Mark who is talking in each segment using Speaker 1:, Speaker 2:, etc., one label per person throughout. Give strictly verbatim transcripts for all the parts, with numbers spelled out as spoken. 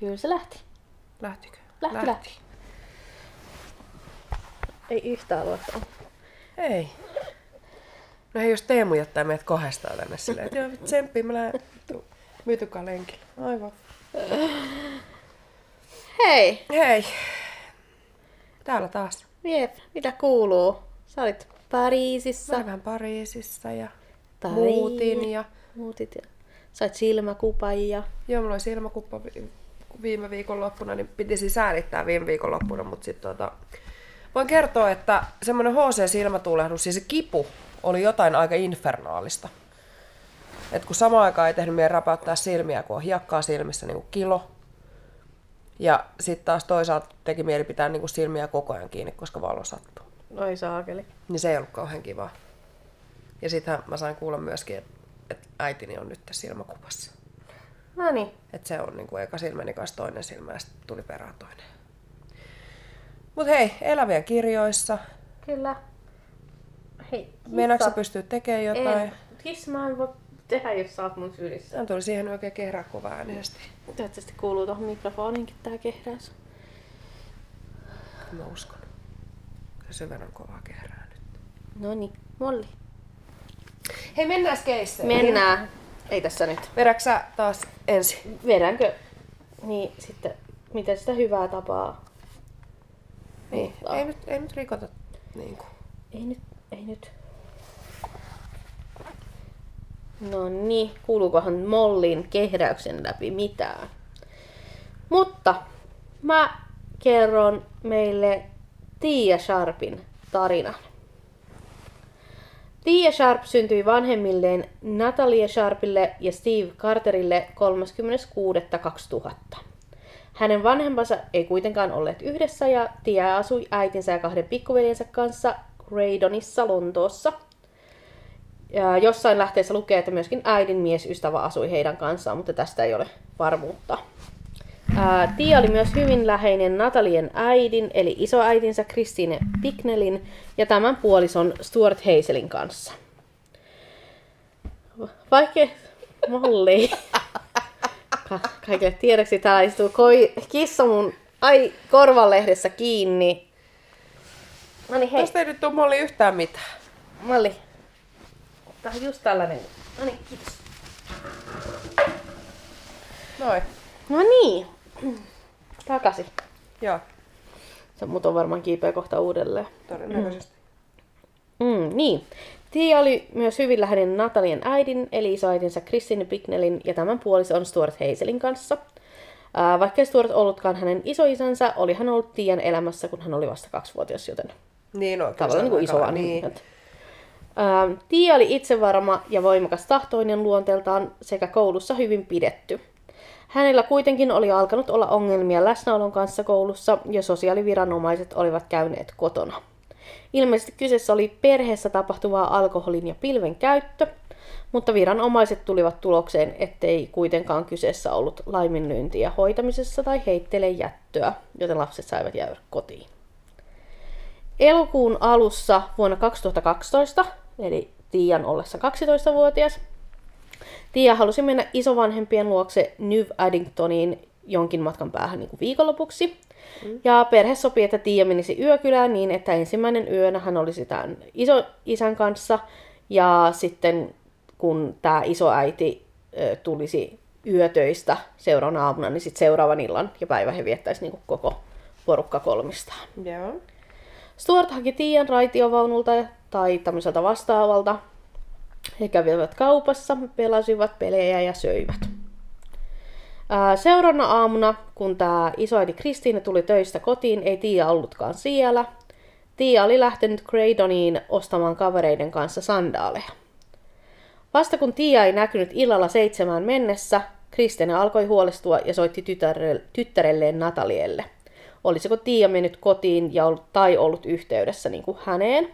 Speaker 1: Kyllä se lähti.
Speaker 2: Lähtikö?
Speaker 1: Lähti, lähti. lähti. Ei yhtään luottaa.
Speaker 2: Ei. No hei, jos Teemu jättää meidät kahdestaan tänne silleen, että joo, tsemppii, mä lähden Mytykan lenkille. Aivan.
Speaker 1: Hei!
Speaker 2: Hei! Täällä taas.
Speaker 1: Jep, mitä kuuluu? Sä olit Pariisissa.
Speaker 2: Mä olin vähän Pariisissa ja
Speaker 1: Tai...
Speaker 2: muutin ja...
Speaker 1: Muutit ja... Sait silmäkupan ja...
Speaker 2: Joo, mulla oli silmäkuppa viime viikonloppuna, niin piti siis äänittää viime viikonloppuna, mutta sit tota... Voin kertoa, että semmoinen H C-silmätulehdus, siis se kipu oli jotain aika infernaalista. Et kun samaan aikaan ei tehnyt meidän räpäyttää silmiä, kun on hiekkaa silmissä niin kuin kilo. Ja sitten taas toisaalta teki mieli pitää niin kuin silmiä koko ajan kiinni, koska valo sattuu.
Speaker 1: Oi saakeli.
Speaker 2: Niin se ei ollut kauhean kivaa. Ja sittenhän mä sain kuulla myöskin, että et äitini on nyt tässä silmäkupassa.
Speaker 1: No niin.
Speaker 2: Että se on niin kuin eka silmäni kanssa toinen silmä ja sitten tuli perään toinen. Mut hei, eläviä kirjoissa.
Speaker 1: Kyllä. Hei,
Speaker 2: Meinaatko sä pystyä tekemään jotain?
Speaker 1: En. Kissa mä en voi tehdä, jos sä oot mun sylissä.
Speaker 2: Hän tuli siihen oikein kehrää kova äänisesti.
Speaker 1: Toivottavasti kuuluu tuohon mikrofoniinkin tää kehräys.
Speaker 2: Mä uskon. Kyllä sen verran kovaa kehrää nyt.
Speaker 1: Noniin, Molli.
Speaker 2: Hei, mennään skeisseihin.
Speaker 1: Mennään. Ei tässä nyt.
Speaker 2: Vedätkö sä taas ensin?
Speaker 1: Vedänkö? Niin sitten, miten sitä hyvää tapaa?
Speaker 2: Niin. Ei, nyt, ei nyt rikota niinku.
Speaker 1: Ei nyt, ei nyt. No niin, kuuluukohan Mollin kehräyksen läpi mitään? Mutta mä kerron meille Tia Sharpin tarinan. Tia Sharp syntyi vanhemmilleen Natalia Sharpille ja Steve Carterille kolmaskymmenes kuudetta kaksituhatta. Hänen vanhempansa ei kuitenkaan olleet yhdessä ja Tia asui äitinsä ja kahden pikkuveljensä kanssa Graydonissa Lontoossa. Ja jossain lähteessä lukee, että myöskin äidin miesystävä asui heidän kanssaan, mutta tästä ei ole varmuutta. Ää, Tia oli myös hyvin läheinen Natalien äidin, eli isoäitinsä Christine Bicknellin ja tämän puolison Stuart Hazelin kanssa. Vaikka Molli. Ka- kaikille tiedoksi täällä istuu koi- kissa mun ai korvanlehdessä kiinni. No niin, hei.
Speaker 2: Tästä ei nyt ole Molli yhtään mitään.
Speaker 1: Molli. Tää on just tällainen. No niin, kiitos.
Speaker 2: Noin.
Speaker 1: No niin. Takaisin.
Speaker 2: Joo,
Speaker 1: Se mut on varmaan kiipeä kohta uudelleen.
Speaker 2: todennäköisesti.
Speaker 1: Mm, niin. Tia oli myös hyvin läheinen Natalien äidin, eli isoäitinsä Christine Bicknellin ja tämän puolison Stuart Hazelin kanssa. Ää, vaikka Stuart ollutkaan hänen isoisänsä, oli hän ollut Tian elämässä, kun hän oli vasta kaksivuotias, joten
Speaker 2: Niin on.
Speaker 1: tavallaan niin kuin isovanhemmat.
Speaker 2: Niin.
Speaker 1: Ää, Tia oli itsevarma ja voimakas tahtoinen luonteeltaan sekä koulussa hyvin pidetty. Hänellä kuitenkin oli alkanut olla ongelmia läsnäolon kanssa koulussa ja sosiaaliviranomaiset olivat käyneet kotona. Ilmeisesti kyseessä oli perheessä tapahtuvaa alkoholin ja pilven käyttö, mutta viranomaiset tulivat tulokseen, ettei kuitenkaan kyseessä ollut laiminlyyntiä hoitamisessa tai heittelejättöä, joten lapset saivat jäädä kotiin. Elokuun alussa vuonna kaksituhattakaksitoista, eli Tian ollessa kaksitoistavuotias, Tia halusi mennä isovanhempien luokse New Addingtoniin jonkin matkan päähän niin kuin viikonlopuksi. Mm. Ja perhe sopi, että Tia menisi yökylään niin, että ensimmäinen yönä hän olisi tämän isoisän kanssa. Ja sitten kun tämä isoäiti ö, tulisi yötöistä seuraavana aamuna, niin sitten seuraavan illan ja päivän he viettäisi niin kuin koko porukka kolmistaan.
Speaker 2: Joo.
Speaker 1: Stuart haki Tian raitiovaunulta tai tämmöiseltä vastaavalta. He kävivät kaupassa, pelasivat pelejä ja söivät. Seuraavana aamuna, kun tämä isoäiti Christine tuli töistä kotiin, ei Tia ollutkaan siellä. Tia oli lähtenyt Graydoniin ostamaan kavereiden kanssa sandaaleja. Vasta kun Tia ei näkynyt illalla seitsemään mennessä, Christine alkoi huolestua ja soitti tytärelle, tyttärelleen Natalielle. Olisiko Tia mennyt kotiin ja ollut, tai ollut yhteydessä niin kuin häneen?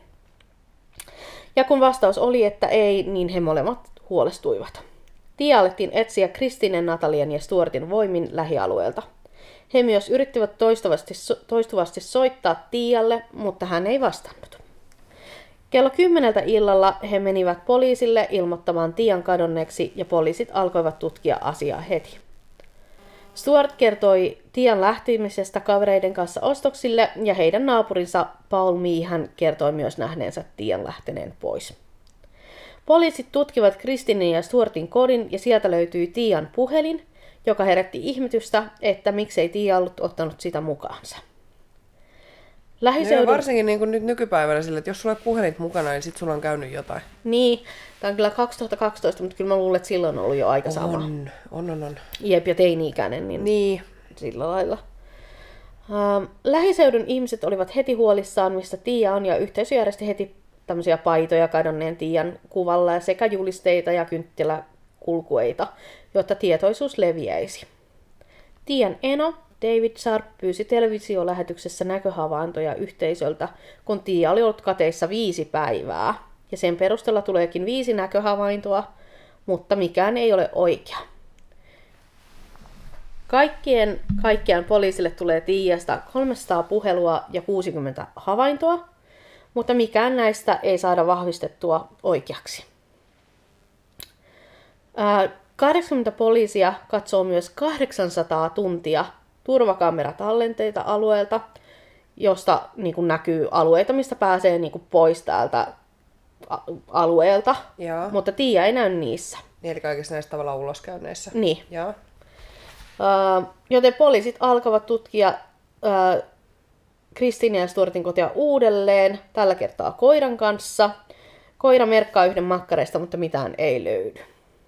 Speaker 1: Ja kun vastaus oli, että ei, niin he molemmat huolestuivat. Tia alettiin etsiä Christinen, Natalien ja Stuartin voimin lähialueelta. He myös yrittivät toistuvasti, toistuvasti soittaa Tialle, mutta hän ei vastannut. Kello kymmeneltä illalla he menivät poliisille ilmoittamaan Tian kadonneeksi ja poliisit alkoivat tutkia asiaa heti. Stuart kertoi Tian lähtemisestä kavereiden kanssa ostoksille ja heidän naapurinsa Paul Meehan kertoi myös nähneensä Tian lähteneen pois. Poliisit tutkivat Kristinin ja Stuartin kodin ja sieltä löytyi Tian puhelin, joka herätti ihmetystä, että miksei Tia ollut ottanut sitä mukaansa.
Speaker 2: Lähiseudun... No varsinkin niin kuin nyt nykypäivänä sille, että jos sulla on puhelin mukana, niin sit sulla on käynyt jotain.
Speaker 1: Niin, tämä on kyllä kaksituhattakaksitoista, mutta kyllä mä luulen, että silloin on ollut jo aika sama.
Speaker 2: On, on, on. on.
Speaker 1: Jep, ja teini-ikäinen, niin,
Speaker 2: niin.
Speaker 1: Sillä lailla. Ähm, lähiseudun ihmiset olivat heti huolissaan, mistä Tia on, ja yhteisö järjesti heti tämmöisiä paitoja kadonneen Tian kuvalla sekä julisteita ja kynttiläkulkueita, jotta tietoisuus leviäisi. Tian eno David Sharp pyysi televisiolähetyksessä näköhavaintoja yhteisöltä, kun Tia oli ollut kateissa viisi päivää. Ja sen perusteella tuleekin viisi näköhavaintoa, mutta mikään ei ole oikea. Kaikkien, kaikkiaan poliisille tulee Tiasta kolmesataa puhelua ja kuusikymmentä havaintoa, mutta mikään näistä ei saada vahvistettua oikeaksi. Ää, kahdeksankymmentä poliisia katsoo myös kahdeksansataa tuntia turvakameratallenteita alueelta, josta niin kuin näkyy alueita, mistä pääsee niin kuin pois täältä alueelta,
Speaker 2: Joo.
Speaker 1: mutta Tia ei näy niissä.
Speaker 2: Eli kaikissa näissä tavallaan uloskäynneissä.
Speaker 1: Niin.
Speaker 2: Joo.
Speaker 1: Uh, joten poliisit alkavat tutkia uh, Kristinin ja Stuartin kotia uudelleen, tällä kertaa koiran kanssa. Koira merkkaa yhden makkareista, mutta mitään ei löydy.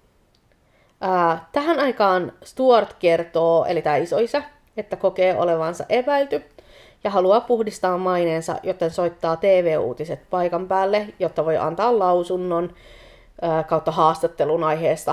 Speaker 1: Uh, tähän aikaan Stuart kertoo, eli tämä isoisä, että kokee olevansa epäilty ja haluaa puhdistaa maineensa, joten soittaa T V-uutiset paikan päälle, jotta voi antaa lausunnon uh, kautta haastattelun aiheesta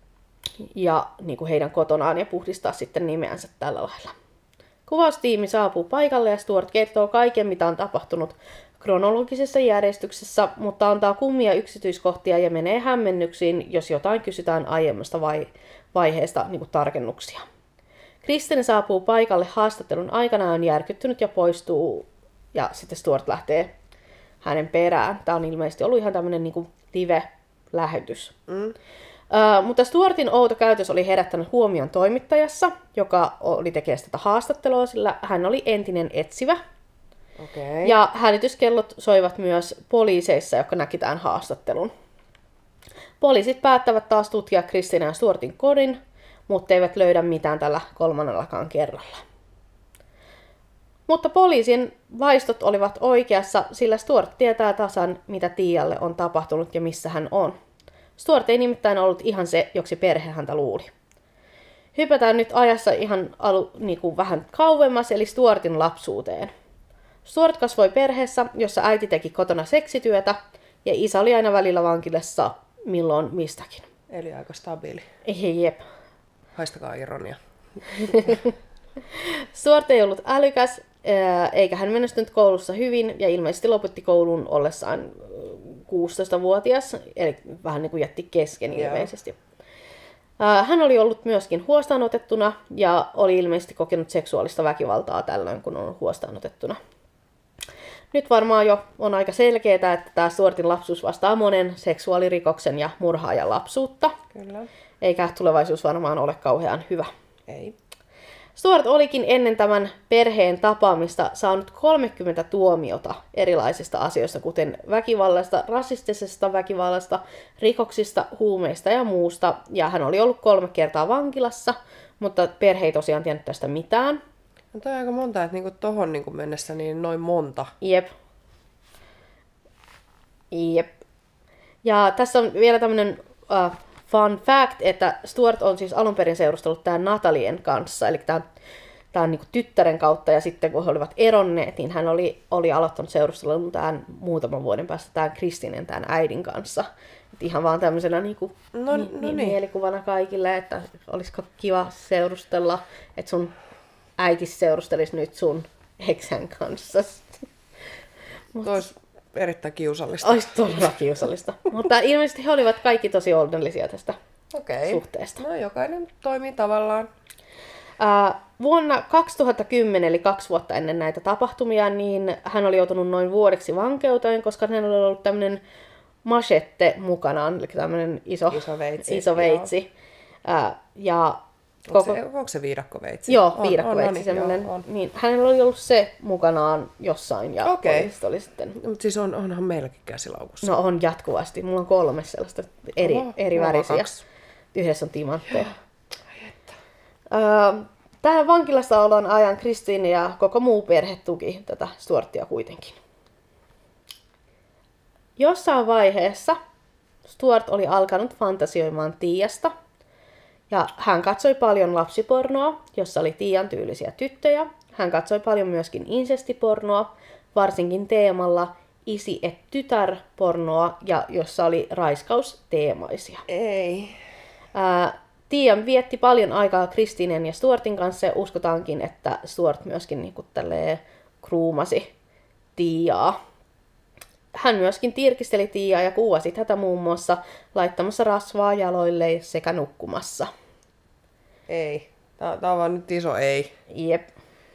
Speaker 1: ja niin kuin heidän kotonaan ja puhdistaa sitten nimeänsä tällä lailla. Kuvaustiimi saapuu paikalle ja Stuart kertoo kaiken, mitä on tapahtunut kronologisessa järjestyksessä, mutta antaa kummia yksityiskohtia ja menee hämmennyksiin, jos jotain kysytään aiemmasta vai- vaiheesta niin kuin tarkennuksia. Kristinen saapuu paikalle haastattelun aikana, on järkyttynyt ja poistuu, ja sitten Stuart lähtee hänen perään. Tämä on ilmeisesti ollut ihan tämmöinen niin kuin live-lähetys. Mm. Uh, mutta Stuartin outo käytös oli herättänyt huomion toimittajassa, joka oli tekemässä tätä haastattelua, sillä hän oli entinen etsivä.
Speaker 2: Okay.
Speaker 1: Ja hälytyskellot soivat myös poliiseissa, jotka näki tämän haastattelun. Poliisit päättävät taas tutkia Kristinin ja Stuartin kodin, mutta eivät löydä mitään tällä kolmannellakaan kerralla. Mutta poliisin vaistot olivat oikeassa, sillä Stuart tietää tasan, mitä Tialle on tapahtunut ja missä hän on. Stuart ei nimittäin ollut ihan se, joksi perhe häntä luuli. Hypätään nyt ajassa ihan alu, niin kuin vähän kauemmas, eli Stuartin lapsuuteen. Stuart kasvoi perheessä, jossa äiti teki kotona seksityötä, ja isä oli aina välillä vankilassa milloin mistäkin.
Speaker 2: Eli aika stabiili.
Speaker 1: Jep.
Speaker 2: Haistakaa ironia.
Speaker 1: Stuart ei ollut älykäs, eikä hän menestynyt koulussa hyvin, ja ilmeisesti lopetti koulun ollessaan kuusitoistavuotias, eli vähän niin kuin jätti kesken ilmeisesti. Yeah. Hän oli ollut myöskin huostaanotettuna, ja oli ilmeisesti kokenut seksuaalista väkivaltaa tällöin, kun on ollut huostaanotettuna. Nyt varmaan jo on aika selkeää, että tämä Stuartin lapsuus vastaa monen seksuaalirikoksen ja murhaajan lapsuutta.
Speaker 2: Kyllä.
Speaker 1: Eikä tulevaisuus varmaan ole kauhean hyvä.
Speaker 2: Ei.
Speaker 1: Stuart olikin ennen tämän perheen tapaamista saanut kolmekymmentä tuomiota erilaisista asioista, kuten väkivallasta, rasistisesta väkivallasta, rikoksista, huumeista ja muusta. Ja hän oli ollut kolme kertaa vankilassa, mutta perhe ei tosiaan tiennyt tästä mitään.
Speaker 2: No toi on aika monta, että niinku tohon niinku mennessä niin noin monta.
Speaker 1: Jep. Jep. Ja tässä on vielä tämmöinen uh, fun fact, että Stuart on siis alun perin seurustellut tämän Natalien kanssa, eli tämän, tämän niin kuin tyttären kautta, ja sitten kun he olivat eronneet, niin hän oli, oli aloittanut seurustelun tämän muutaman vuoden päästä tämän Kristinen, tämän äidin kanssa. Et ihan vaan tämmöisenä niin kuin,
Speaker 2: no,
Speaker 1: ni,
Speaker 2: no
Speaker 1: ni,
Speaker 2: niin.
Speaker 1: mielikuvana kaikille, että olisiko kiva seurustella, että sun äiti seurustelisi nyt sun eksän kanssa.
Speaker 2: Mut olisi erittäin kiusallista.
Speaker 1: Olisi todella kiusallista. Mutta ilmeisesti he olivat kaikki tosi onnellisia tästä
Speaker 2: Okei.
Speaker 1: suhteesta.
Speaker 2: No jokainen toimii tavallaan.
Speaker 1: Uh, vuonna kaksituhattakymmenen, eli kaksi vuotta ennen näitä tapahtumia, niin hän oli joutunut noin vuodeksi vankeuteen, koska hänellä oli ollut tämmöinen machette mukanaan, eli tämmöinen iso,
Speaker 2: iso veitsi.
Speaker 1: Iso veitsi. Uh, ja
Speaker 2: Onko, Koko... se, onko se viidakkoveitsi?
Speaker 1: Joo, on, viidakkoveitsi. On, on, niin, on. Niin, hänellä oli ollut se mukanaan jossain ja
Speaker 2: okay.
Speaker 1: oli sitten...
Speaker 2: Mutta siis on, onhan meilläkin käsilaukussa.
Speaker 1: No on jatkuvasti. Mulla on kolme sellaista eri, Oho, eri värisiä. Yhdessä on timantteja. Öö, tähän vankilassa olon ajan Christine ja koko muu perhe tuki tätä Stuartia kuitenkin. Jossain vaiheessa Stuart oli alkanut fantasioimaan Tiiasta. Ja hän katsoi paljon lapsipornoa, jossa oli Tiian tyylisiä tyttöjä. Hän katsoi paljon myöskin insestipornoa, varsinkin teemalla isi et tytär pornoa, ja jossa oli raiskausteemaisia.
Speaker 2: Ei.
Speaker 1: Ää, Tiian vietti paljon aikaa Christinen ja Stuartin kanssa, ja uskotaankin, että Stuart myöskin niin kuin tälleen kruumasi Tiiaa. Hän myöskin tirkisteli Tiiaa ja kuvasi tätä muun muassa laittamassa rasvaa jaloille sekä nukkumassa.
Speaker 2: Ei. Tää, tää on vaan nyt iso ei.
Speaker 1: Jep.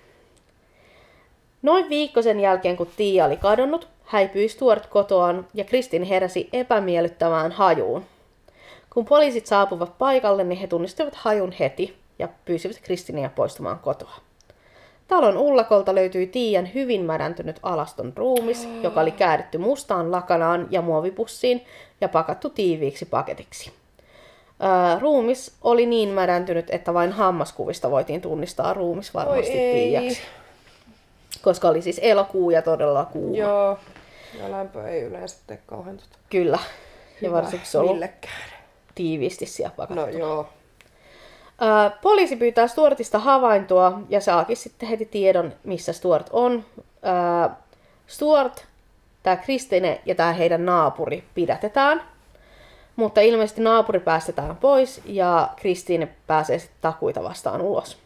Speaker 1: Noin viikko sen jälkeen, kun Tiia oli kadonnut, häipyi Stuart kotoaan ja Kristin heräsi epämiellyttävään hajuun. Kun poliisit saapuvat paikalle, niin he tunnistivat hajun heti ja pyysivät Kristinia poistumaan kotoa. Talon ullakolta löytyi Tiian hyvin märäntynyt alaston ruumis, joka oli kääritty mustaan lakanaan ja muovipussiin ja pakattu tiiviiksi paketiksi. Ää, ruumis oli niin märäntynyt, että vain hammaskuvista voitiin tunnistaa ruumis varmasti Tiiaksi. Koska oli siis elokuu ja todella kuuma.
Speaker 2: Joo, ja lämpö ei yleensä tee kauhean tota.
Speaker 1: Kyllä, ja varsinkin se on ollut
Speaker 2: millekään
Speaker 1: tiiviisti siellä pakattu.
Speaker 2: No joo.
Speaker 1: Ää, poliisi pyytää Stuartista havaintoa ja saakin sitten heti tiedon, missä Stuart on. Ää, Stuart, tämä Kristine ja tämä heidän naapuri pidätetään, mutta ilmeisesti naapuri päästetään pois ja Kristine pääsee sitten takuita vastaan ulos.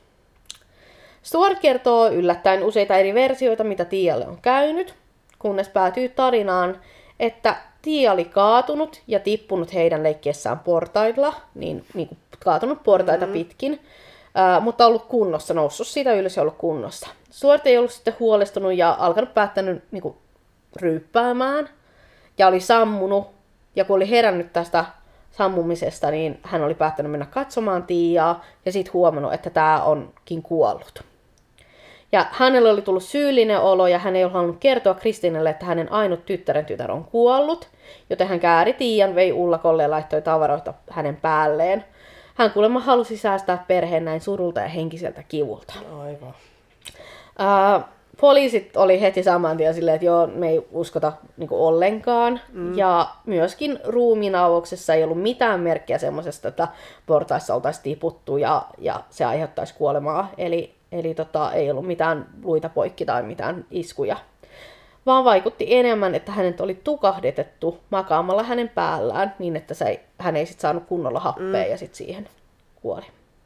Speaker 1: Stuart kertoo yllättäen useita eri versioita, mitä Tiialle on käynyt, kunnes päätyy tarinaan, että Tiia oli kaatunut ja tippunut heidän leikkiessään portailla, niin, niin kuin kaatunut portaita mm-hmm. pitkin, ää, mutta ollut kunnossa, noussut siitä ylös ja ollut kunnossa. Stuart ei ollut sitten huolestunut ja alkanut päättänyt niin kuin, ryyppäämään ja oli sammunut. Ja kun oli herännyt tästä sammumisesta, niin hän oli päättänyt mennä katsomaan Tiiaa ja sitten huomannut, että tämä onkin kuollut. Ja hänellä oli tullut syyllinen olo ja hän ei ole halunnut kertoa Kristinelle, että hänen ainut tyttären tytär on kuollut, joten hän kääri Tiian, vei ullakolle ja laittoi tavaroita hänen päälleen. Hän kuulemma halusi säästää perheen näin surulta ja henkiseltä kivulta.
Speaker 2: Aivan.
Speaker 1: Ää, poliisit oli heti saman tien silleen, että joo, me ei uskota niin kuin ollenkaan. Mm. Ja myöskin ruumiinavauksessa ei ollut mitään merkkiä semmoisesta, että portaissa oltaisiin tiputtu ja, ja se aiheuttaisi kuolemaa. Eli Eli tota, ei ollut mitään luita poikki tai mitään iskuja. Vaan vaikutti enemmän, että hänet oli tukahdetettu makaamalla hänen päällään niin, että se ei, hän ei sit saanut kunnolla happea mm. ja sitten siihen kuoli.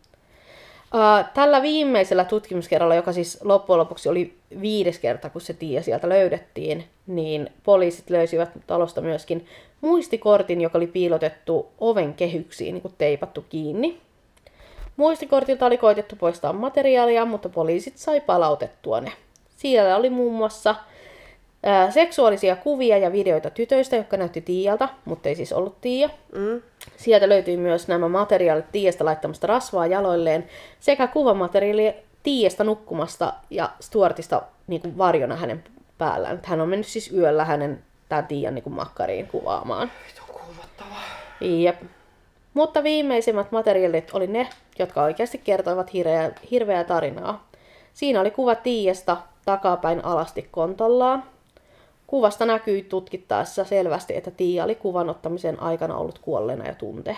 Speaker 1: Uh, tällä viimeisellä tutkimuskerralla, joka siis loppujen lopuksi oli viides kerta, kun se Tiia sieltä löydettiin, niin poliisit löysivät talosta myöskin muistikortin, joka oli piilotettu oven kehyksiin, niin kuin teipattu kiinni. Muistikortilta oli koitettu poistaa materiaalia, mutta poliisit sai palautettua ne. Siellä oli muun muassa ää, seksuaalisia kuvia ja videoita tytöistä, jotka näytti Tiialta, mutta ei siis ollut Tiia. Mm. Sieltä löytyi myös nämä materiaalit Tiiasta laittamasta rasvaa jaloilleen sekä kuvamateriaalia Tiiasta nukkumasta ja Stuartista niin kuin varjona hänen päällään. Hän on mennyt siis yöllä hänen tämän Tiian niin kuin makkariin kuvaamaan.
Speaker 2: Vitun kuumottavaa.
Speaker 1: Jep. Mutta viimeisimmät materiaalit oli ne, jotka oikeasti kertoivat hirveää, hirveää tarinaa. Siinä oli kuva Tiiasta takapäin alasti kontollaan. Kuvasta näkyi tutkittaessa selvästi, että Tiia oli kuvan ottamisen aikana ollut kuolleena jo tunteja.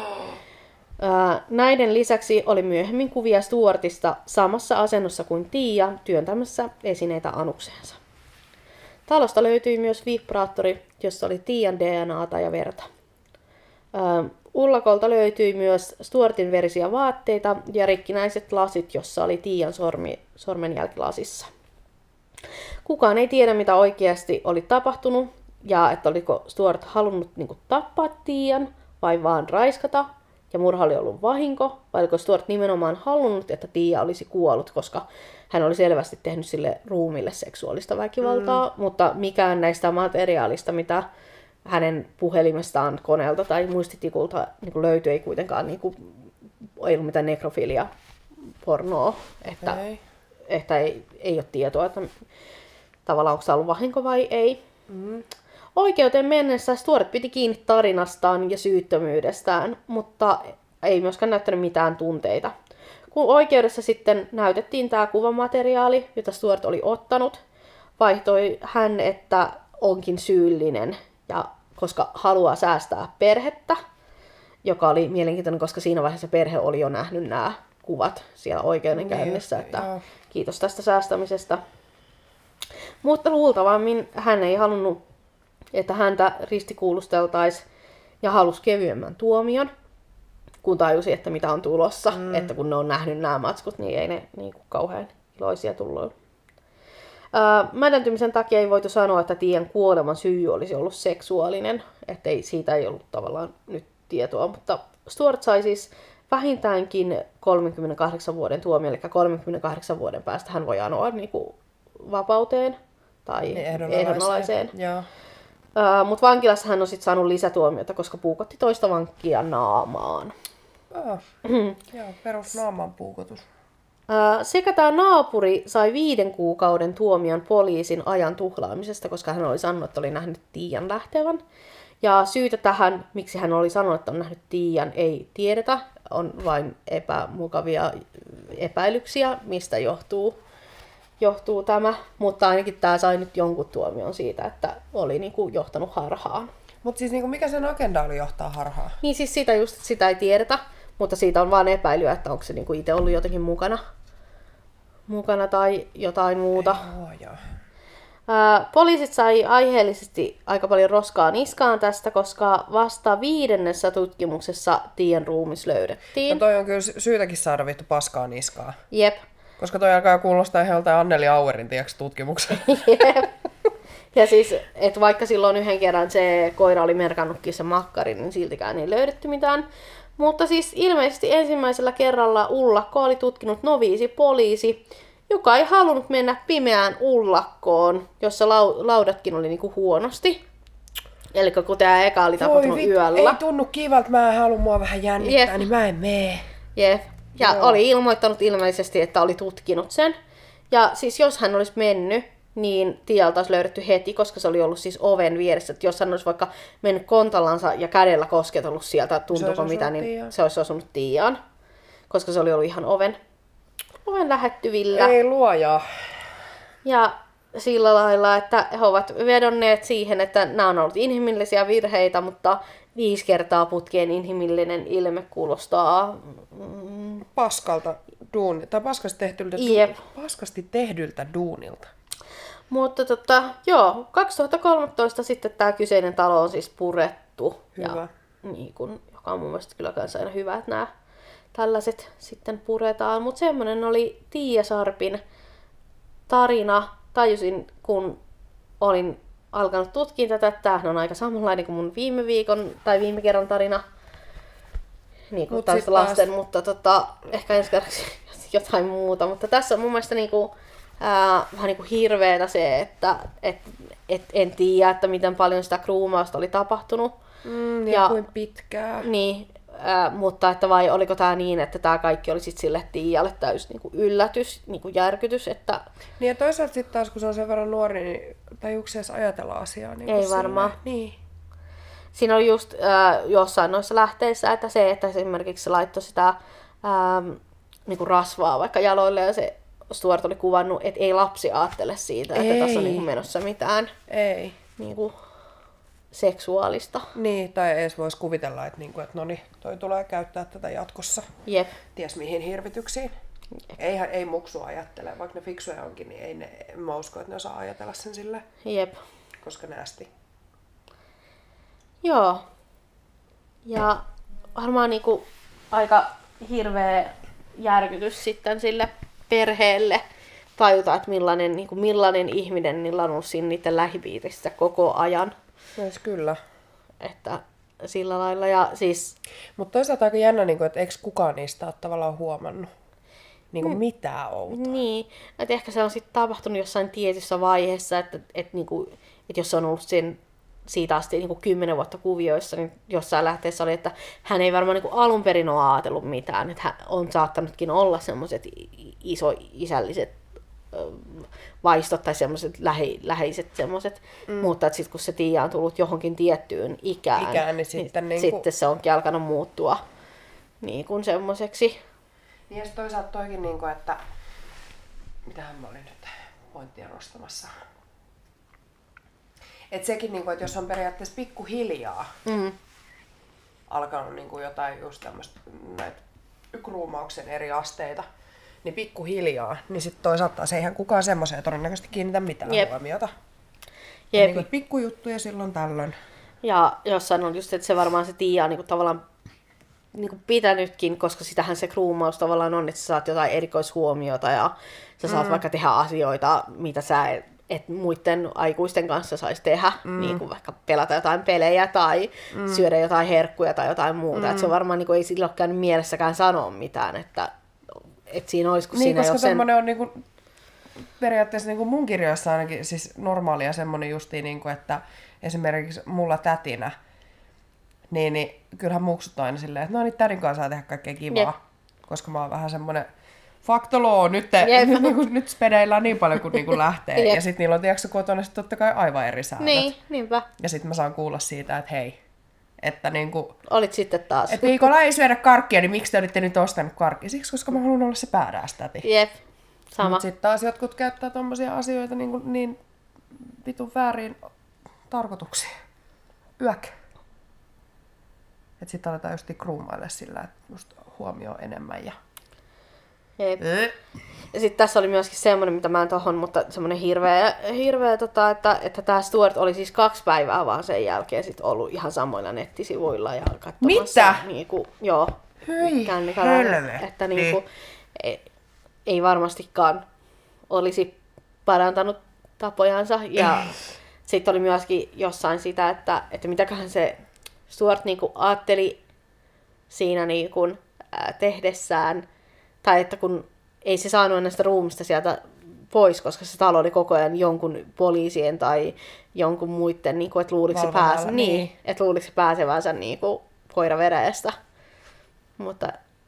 Speaker 1: Näiden lisäksi oli myöhemmin kuvia Stuartista samassa asennossa kuin Tiia työntämässä esineitä anukseensa. Talosta löytyi myös vibraattori, jossa oli Tiian D N A:ta ja verta. Ullakolta löytyi myös Stuartin verisiä vaatteita ja rikkinäiset lasit, jossa oli Tiian sormi, sormenjälkilasissa. Kukaan ei tiedä, mitä oikeasti oli tapahtunut ja että oliko Stuart halunnut niin kuin, tappaa Tiian vai vaan raiskata ja murha oli ollut vahinko, vai oliko Stuart nimenomaan halunnut, että Tiia olisi kuollut, koska hän oli selvästi tehnyt sille ruumille seksuaalista väkivaltaa, mm. mutta mikään näistä materiaalista, mitä hänen puhelimestaan, koneelta tai muistitikulta niin kuin löytyi, ei kuitenkaan niin kuin ei ollut mitään nekrofilia pornoa, että,
Speaker 2: Ei.
Speaker 1: että ei, ei ole tietoa, että tavallaan onko se ollut vahinko vai ei.
Speaker 2: Mm.
Speaker 1: Oikeuteen mennessä Stuart piti kiinni tarinastaan ja syyttömyydestään, mutta ei myöskään näyttänyt mitään tunteita. Kun oikeudessa sitten näytettiin tämä kuvamateriaali, jota Stuart oli ottanut, vaihtoi hän, että onkin syyllinen, ja koska haluaa säästää perhettä, joka oli mielenkiintoinen, koska siinä vaiheessa perhe oli jo nähnyt nämä kuvat siellä oikeudenkäynnissä,
Speaker 2: Niin,
Speaker 1: että
Speaker 2: joo.
Speaker 1: kiitos tästä säästämisestä. Mutta luultavammin hän ei halunnut, että häntä ristikuulusteltaisiin ja halusi kevyemmän tuomion, kun tajusi, että mitä on tulossa. Mm. Että kun ne on nähnyt nämä matskut, niin ei ne niin kuin kauhean iloisia tullut. Ää, mädäntymisen takia ei voitu sanoa, että Tian kuoleman syy olisi ollut seksuaalinen. Että ei, siitä ei ollut tavallaan nyt tietoa, mutta Stuart sai siis vähintäänkin kolmenkymmenenkahdeksan vuoden tuomio, eli kolmenkymmenenkahdeksan vuoden päästä hän voi anoa niin kuin vapauteen tai
Speaker 2: Niin,
Speaker 1: ehdonalaiseen.
Speaker 2: Joo.
Speaker 1: Uh, Mutta vankilassa hän on sitten saanut lisätuomiota, koska puukotti toista vankkia naamaan.
Speaker 2: Oh. Joo, perus naaman puukotus.
Speaker 1: Uh, sekä tämä naapuri sai viiden kuukauden tuomion poliisin ajan tuhlaamisesta, koska hän oli sanonut, että oli nähnyt Tian lähtevän. Ja syytä tähän, miksi hän oli sanonut, että on nähnyt Tian, ei tiedetä. On vain epämukavia epäilyksiä, mistä johtuu, johtuu tämä. Mutta ainakin tämä sai nyt jonkun tuomion siitä, että oli niinku johtanut harhaan.
Speaker 2: Mutta siis niinku mikä sen agenda oli johtaa harhaan?
Speaker 1: Niin siis sitä just sitä ei tiedetä, mutta siitä on vaan epäilyä, että onko se niinku itse ollut jotenkin mukana, mukana tai jotain muuta.
Speaker 2: Ei luoja.
Speaker 1: Ää, poliisit sai aiheellisesti aika paljon roskaa niskaan tästä, koska vasta viidennessä tutkimuksessa Tian ruumis löydettiin.
Speaker 2: No toi on kyllä sy- syytäkin saada vittu paskaa niskaa.
Speaker 1: Jep.
Speaker 2: Koska toi alkaa kuulostaa ihan joltain Anneli Auerin tiiäks tutkimuksen.
Speaker 1: Jep. Ja siis, että vaikka silloin yhden kerran se koira oli merkannutkin se makkari, niin siltikään ei löydetty mitään. Mutta siis ilmeisesti ensimmäisellä kerralla ullakko oli tutkinut noviisi poliisi, joka ei halunnut mennä pimeään ullakkoon, jossa lau- laudatkin oli niinku huonosti. Eli kun tämä eka oli tapahtunut
Speaker 2: vittu,
Speaker 1: yöllä.
Speaker 2: ei tunnu kivalta, mä haluan mua vähän jännittää,
Speaker 1: Jep.
Speaker 2: niin mä en mee.
Speaker 1: Jep. Ja
Speaker 2: Joo.
Speaker 1: oli ilmoittanut ilmeisesti, että oli tutkinut sen. Ja siis jos hän olisi mennyt, niin Tialta olisi löydetty heti, koska se oli ollut siis oven vieressä. Että jos hän olisi vaikka mennyt kontallansa ja kädellä kosketellut sieltä, tuntuuko mitä, niin
Speaker 2: Tiaan.
Speaker 1: se olisi osunut Tiaan. Koska se oli ollut ihan oven, oven lähettyvillä.
Speaker 2: Ei luojaa.
Speaker 1: Ja sillä lailla, että he ovat vedonneet siihen, että nämä on ollut inhimillisiä virheitä, mutta viisi kertaa putkeen inhimillinen ilme kuulostaa mm,
Speaker 2: Paskalta duuni, tai paskasti tehdyltä,
Speaker 1: Jep.
Speaker 2: du- paskasti tehdyltä duunilta.
Speaker 1: Mutta tota, joo, kaksituhattakolmetoista sitten tämä kyseinen talo on siis purettu.
Speaker 2: Hyvä.
Speaker 1: Ja, niin kun, joka on mun mielestä kyllä kans aina hyvä, että nämä tällaiset sitten puretaan. Mutta semmoinen oli Tiia Sharpin tarina. Tajusin, kun olin alkanut tutkia tätä, että tämähän on aika samanlainen kuin mun viime viikon tai viime kerran tarina. Niin kuin
Speaker 2: Mut
Speaker 1: taas
Speaker 2: sit
Speaker 1: lasten,
Speaker 2: taas-
Speaker 1: mutta tota, ehkä ensi kerraksi jotain muuta. Mutta tässä on mun mielestä niinku, ää, vähän niinku hirveetä se, että et, et en tiedä, että miten paljon sitä kruumausta oli tapahtunut.
Speaker 2: Mm, ja,
Speaker 1: Ja-
Speaker 2: ja kuin pitkää.
Speaker 1: Niin, ää, mutta että vai oliko tämä niin, että tämä kaikki oli sitten sille Tiialle täys niinku yllätys, niinku järkytys, että
Speaker 2: Niin ja toisaalta sitten taas, kun se on sen verran nuori, niin tajuuko se edes ajatella asiaa? Niin
Speaker 1: Ei
Speaker 2: kuin
Speaker 1: varmaan.
Speaker 2: sillä- Niin.
Speaker 1: siinä oli just ää, jossain noissa lähteissä, että se, että se esimerkiksi se laittoi sitä ää, niinku rasvaa vaikka jaloille ja se Stuart oli kuvannut, että ei lapsi ajattele siitä, että
Speaker 2: Ei.
Speaker 1: tässä on niinku menossa mitään
Speaker 2: Ei.
Speaker 1: niinku seksuaalista.
Speaker 2: Niin, tai edes voisi kuvitella, että, niinku, että no niin, toi tulee käyttää tätä jatkossa.
Speaker 1: Jep.
Speaker 2: Ties mihin hirvityksiin. Eihän, ei muksu ajattele, vaikka ne fiksuja onkin, niin ei ne, en mä usko, että ne osaa ajatella sen sille,
Speaker 1: Jep.
Speaker 2: koska näästi.
Speaker 1: Joo. Ja varmaan niinku aika hirveä järkytys sitten sille perheelle tajuta, että millainen, niinku millainen ihminen niillä on ollut siinä niiden lähipiirissä koko ajan.
Speaker 2: Myös kyllä.
Speaker 1: Että sillä lailla. Ja siis,
Speaker 2: Mutta toisaalta aika jännä, niin kuin, että eikö kukaan niistä ole tavallaan huomannut niin kuin mitään outoa.
Speaker 1: niin, että ehkä se on sitten tapahtunut jossain tietyssä vaiheessa, että, että, niinku, että jos se on ollut sen siitä asti niin kuin kymmenen vuotta kuvioissa, niin jossain lähteessä oli, että hän ei varmaan niin kuin alun perin ole ajatellut mitään, että hän on saattanutkin olla semmoiset isoisälliset vaistot tai semmoiset lähi, läheiset semmoiset, mm. mutta sitten kun se Tiia on tullut johonkin tiettyyn ikään,
Speaker 2: ikään niin sitten,
Speaker 1: niin,
Speaker 2: niin kuin...
Speaker 1: sitten se onkin alkanut muuttua niin kuin semmoiseksi.
Speaker 2: Niin ja sitten toisaalta toikin, niin kuin, että mitähän mä olin nyt pointtia nostamassa. Että sekin, niin kuin, että jos on periaatteessa pikkuhiljaa mm. alkanut niin kuin jotain just tämmöistä näitä kruumauksen eri asteita, niin pikkuhiljaa, niin sitten toisaalta se eihän kukaan semmoiseen todennäköisesti kiinnitä mitään Jep. huomiota. Jep. Niin kuin, pikkujuttuja silloin tällöin.
Speaker 1: Ja jossain on just, että se varmaan se Tiia on niin kuin tavallaan niin kuin pitänytkin, koska sitähän se kruumaus tavallaan on, että sä saat jotain erikoishuomiota ja sä saat mm. vaikka tehdä asioita, mitä sä et, et muiden aikuisten kanssa saisi tehdä, mm. niin kuin vaikka pelata jotain pelejä tai mm. syödä jotain herkkuja tai jotain muuta. Mm. Et se on varmaan niin kuin, ei sillä ole käynyt mielessäkään sanoa mitään, että et siinä olisi, kun
Speaker 2: niin,
Speaker 1: siinä
Speaker 2: koska
Speaker 1: sen...
Speaker 2: semmoinen on niinku, periaatteessa niinku mun kirjoissa ainakin siis normaalia semmoinen justiin, niinku, että esimerkiksi mulla tätinä, niin, niin kyllähän muksut aina silleen, että no niin tädin kanssa saa tehdä kaikkea kivaa, Jep. koska mä oon vähän semmoinen faktoloo, nyt, te, niinku, nyt spedeillään niin paljon kuin niinku lähtee, Jep. ja sit niillä on tiedätkö kotona sit totta kai aivan eri säännöt.
Speaker 1: Niin, niinpä.
Speaker 2: Ja sit mä saan kuulla siitä, että hei, että niinku...
Speaker 1: Olit sitten taas.
Speaker 2: Että viikolla ei syödä karkkia, niin miksi te olitte nyt ostanut karkkia? Siksi, koska mä haluan olla se päädäästäti.
Speaker 1: Jep, sama.
Speaker 2: Mutta sitten taas jotkut käyttää tommosia asioita niin, kuin, niin vitun väärin tarkoituksiin. Yök. Että sitten aletaan just kruumaille sillä, että just huomioon enemmän. Ja...
Speaker 1: Jep. Ja sitten tässä oli myöskin semmoinen, mitä mä en tohon, mutta semmoinen hirveä, hirveä tota, että, että tämä Stuart oli siis kaksi päivää vaan sen jälkeen sit ollut ihan samoilla nettisivuilla ja katsomassa.
Speaker 2: Mitä?
Speaker 1: Niinku, joo.
Speaker 2: Hyi helvetti.
Speaker 1: Että niinku, ei, ei varmastikaan olisi parantanut tapojansa. Ja sitten oli myöskin jossain sitä, että, että mitäköhän se Stuart niinku ajatteli siinä niinku, ää, tehdessään. Tai että kun ei se saanut enää sitä ruumista sieltä pois, koska se talo oli koko ajan jonkun poliisien tai jonkun muiden, niin kuin, että luuliko se, pääse, niin, niin. Että luuliko se pääsevänsä niin kuin koiravereestä. Mutta,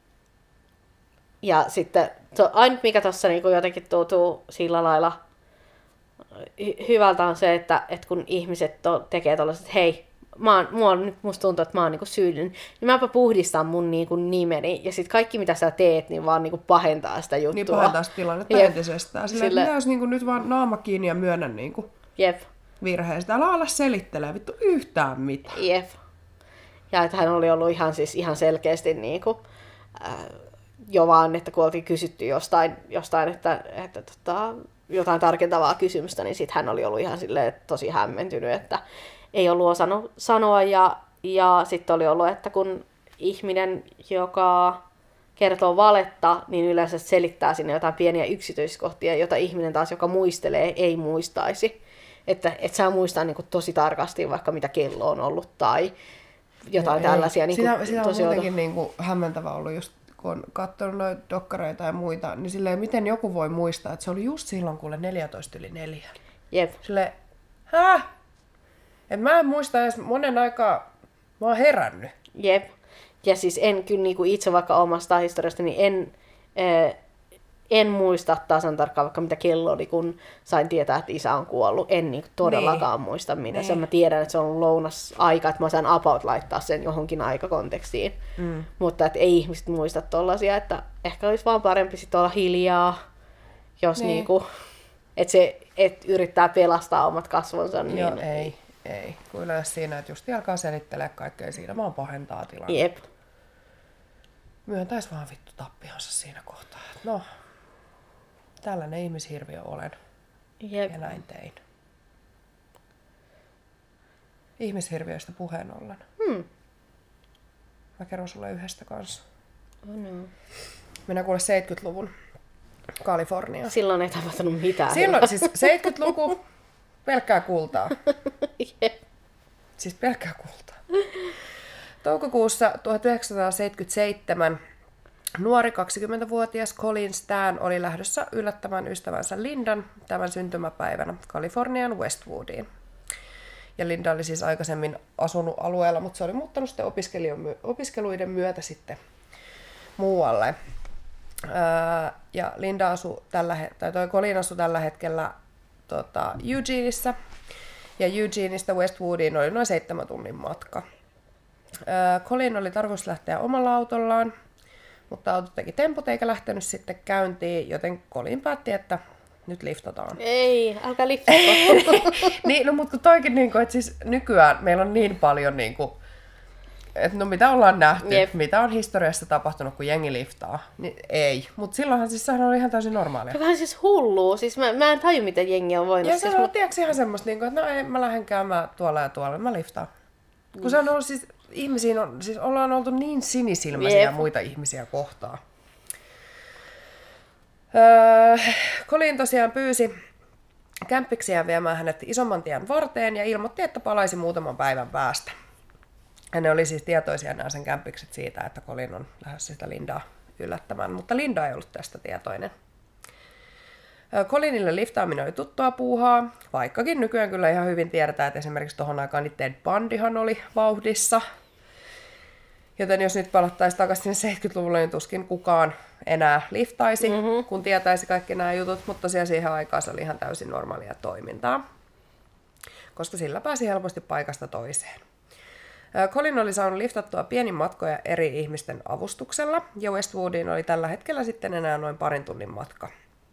Speaker 1: ja sitten to, ainut mikä tuossa niin jotenkin tuntuu sillä lailla hy- hyvältä on se, että, että kun ihmiset to, tekee tällaiset, että hei, Mä oon, mua on, nyt musta tuntuu, että mä oon niinku syyllinen, niin mäpä puhdistan mun niinku nimeni, ja sit kaikki mitä sä teet, niin vaan niinku pahentaa sitä juttua.
Speaker 2: Niin pahentaa sitä tilannetta entisestään. Silleen, Sille... että niinku nyt vaan naama kiinni ja myönnän niinku
Speaker 1: Jep.
Speaker 2: virheestä. Älä ala selittelee vittu yhtään mitään.
Speaker 1: Jep. Ja että hän oli ollut ihan, siis, ihan selkeästi niinku, äh, jo vaan, että kun oltiin kysytty jostain, jostain että, että tota, jotain tarkentavaa kysymystä, niin sit hän oli ollut ihan silleen, tosi hämmentynyt, että ei ollut osannut sanoa, ja, ja sitten oli ollut, että kun ihminen, joka kertoo valetta, niin yleensä selittää sinne jotain pieniä yksityiskohtia, jota ihminen taas, joka muistelee, ei muistaisi. Että et saa muistaa niin kuin tosi tarkasti vaikka mitä kello on ollut tai jotain no, tällaisia. Niin
Speaker 2: sitä, sitä on muutenkin niin kuin hämmentävä ollut, just kun on katsonut noita dokkareita ja muita, niin silleen, miten joku voi muistaa, että se oli just silloin kuule neljätoista yli neljä.
Speaker 1: Jep.
Speaker 2: Silleen, häh? Et mä en muista edes monen aikaa, mä oon herännyt.
Speaker 1: Jep. Ja siis en kyllä niinku itse vaikka omasta historiasta, niin en, äh, en muista tasan tarkkaan vaikka mitä kello oli, kun sain tietää, että isä on kuollut. En niinku todellakaan niin. muista mitä. Niin. Sen mä tiedän, että se on ollut lounas-aika, että mä saan about laittaa sen johonkin aikakontekstiin. Mm. Mutta et ei ihmiset muista tollasia, että ehkä olisi vaan parempi sit olla hiljaa, jos niin. niinku, että se et yrittää pelastaa omat kasvonsa. Niin
Speaker 2: joo, ei. Ei, kun yleensä siinä, että just alkaa selittelee kaikkea siinä, vaan pahentaa tilannetta.
Speaker 1: Jep.
Speaker 2: Myöntäis vaan vittu tappiansa siinä kohtaa. No, tällainen ihmishirviö olen.
Speaker 1: Jep.
Speaker 2: Ja näin tein. Ihmishirviöistä puheen ollen.
Speaker 1: Hmm.
Speaker 2: Mä kerron sulle yhdestä kanssa.
Speaker 1: Oh no.
Speaker 2: Mennään kuule seitsemänkymmentäluvun Kalifornia.
Speaker 1: Silloin ei tapahtunut mitään.
Speaker 2: Silloin, siis seitsemänkymmentäluku, pelkkää kultaa.
Speaker 1: Jep.
Speaker 2: Siis pelkkää kultaa. Toukokuussa tuhatyhdeksänsataaseitsemänkymmentäseitsemän nuori kaksikymmentävuotias Colin Stan oli lähdössä yllättämään ystävänsä Lindan tämän syntymäpäivänä Kalifornian Westwoodiin. Ja Linda oli siis aikaisemmin asunut alueella, mutta se oli muuttanut sitten opiskeluiden myötä sitten muualle. Ja Linda asui tällä, tai toi Colin asui tällä hetkellä tota, Eugeneissa. Ja Eugeneista Westwoodiin oli noin seitsemän tunnin matka. Colin oli tarkoitus lähteä omalla autollaan, mutta auto teki temput eikä lähtenyt sitten käyntiin, joten Colin päätti, että nyt liftataan.
Speaker 1: Ei, älkää liftata.
Speaker 2: Niin, no mutta toikin, niin kuin, että siis nykyään meillä on niin paljon, niin kuin, että no mitä ollaan nähty, Jep. mitä on historiassa tapahtunut, kun jengi liftaa, niin ei. Mutta silloinhan siis sehän oli ihan täysin normaalia.
Speaker 1: Se on siis hullua, siis mä, mä en taju, miten jengi on voinut.
Speaker 2: Ja
Speaker 1: siis
Speaker 2: se on
Speaker 1: mä...
Speaker 2: tiedätkö ihan semmoista, niin kuin, että no ei, mä lähden käymään tuolla ja tuolla, mä liftaan. Mm. Kun se on ollut siis, ihmisiin on, siis ollaan oltu niin sinisilmäisiä Jep. muita ihmisiä kohtaan. Öö, Colin tosiaan pyysi kämppiksiään viemään hänet isomman tien varteen ja ilmoitti, että palaisi muutaman päivän päästä. Ja ne oli siis tietoisia nämä sen kämppikset siitä, että Colin on lähdössä sitä Lindaa yllättämään, mutta Linda ei ollut tästä tietoinen. Colinille liftaaminen oli tuttua puuhaa, vaikkakin nykyään kyllä ihan hyvin tiedetään, että esimerkiksi tuohon aikaan niin Ted Bundyhan oli vauhdissa. Joten jos nyt palattaisiin takaisin seitsemänkymmentäluvulle, niin tuskin kukaan enää liftaisi, mm-hmm. kun tietäisi kaikki nämä jutut, mutta tosiaan siihen aikaan se oli ihan täysin normaalia toimintaa, koska sillä pääsi helposti paikasta toiseen. Colin oli saanut liftattua pienin matkoja eri ihmisten avustuksella, ja Westwoodiin oli tällä hetkellä sitten enää noin parin tunnin matka.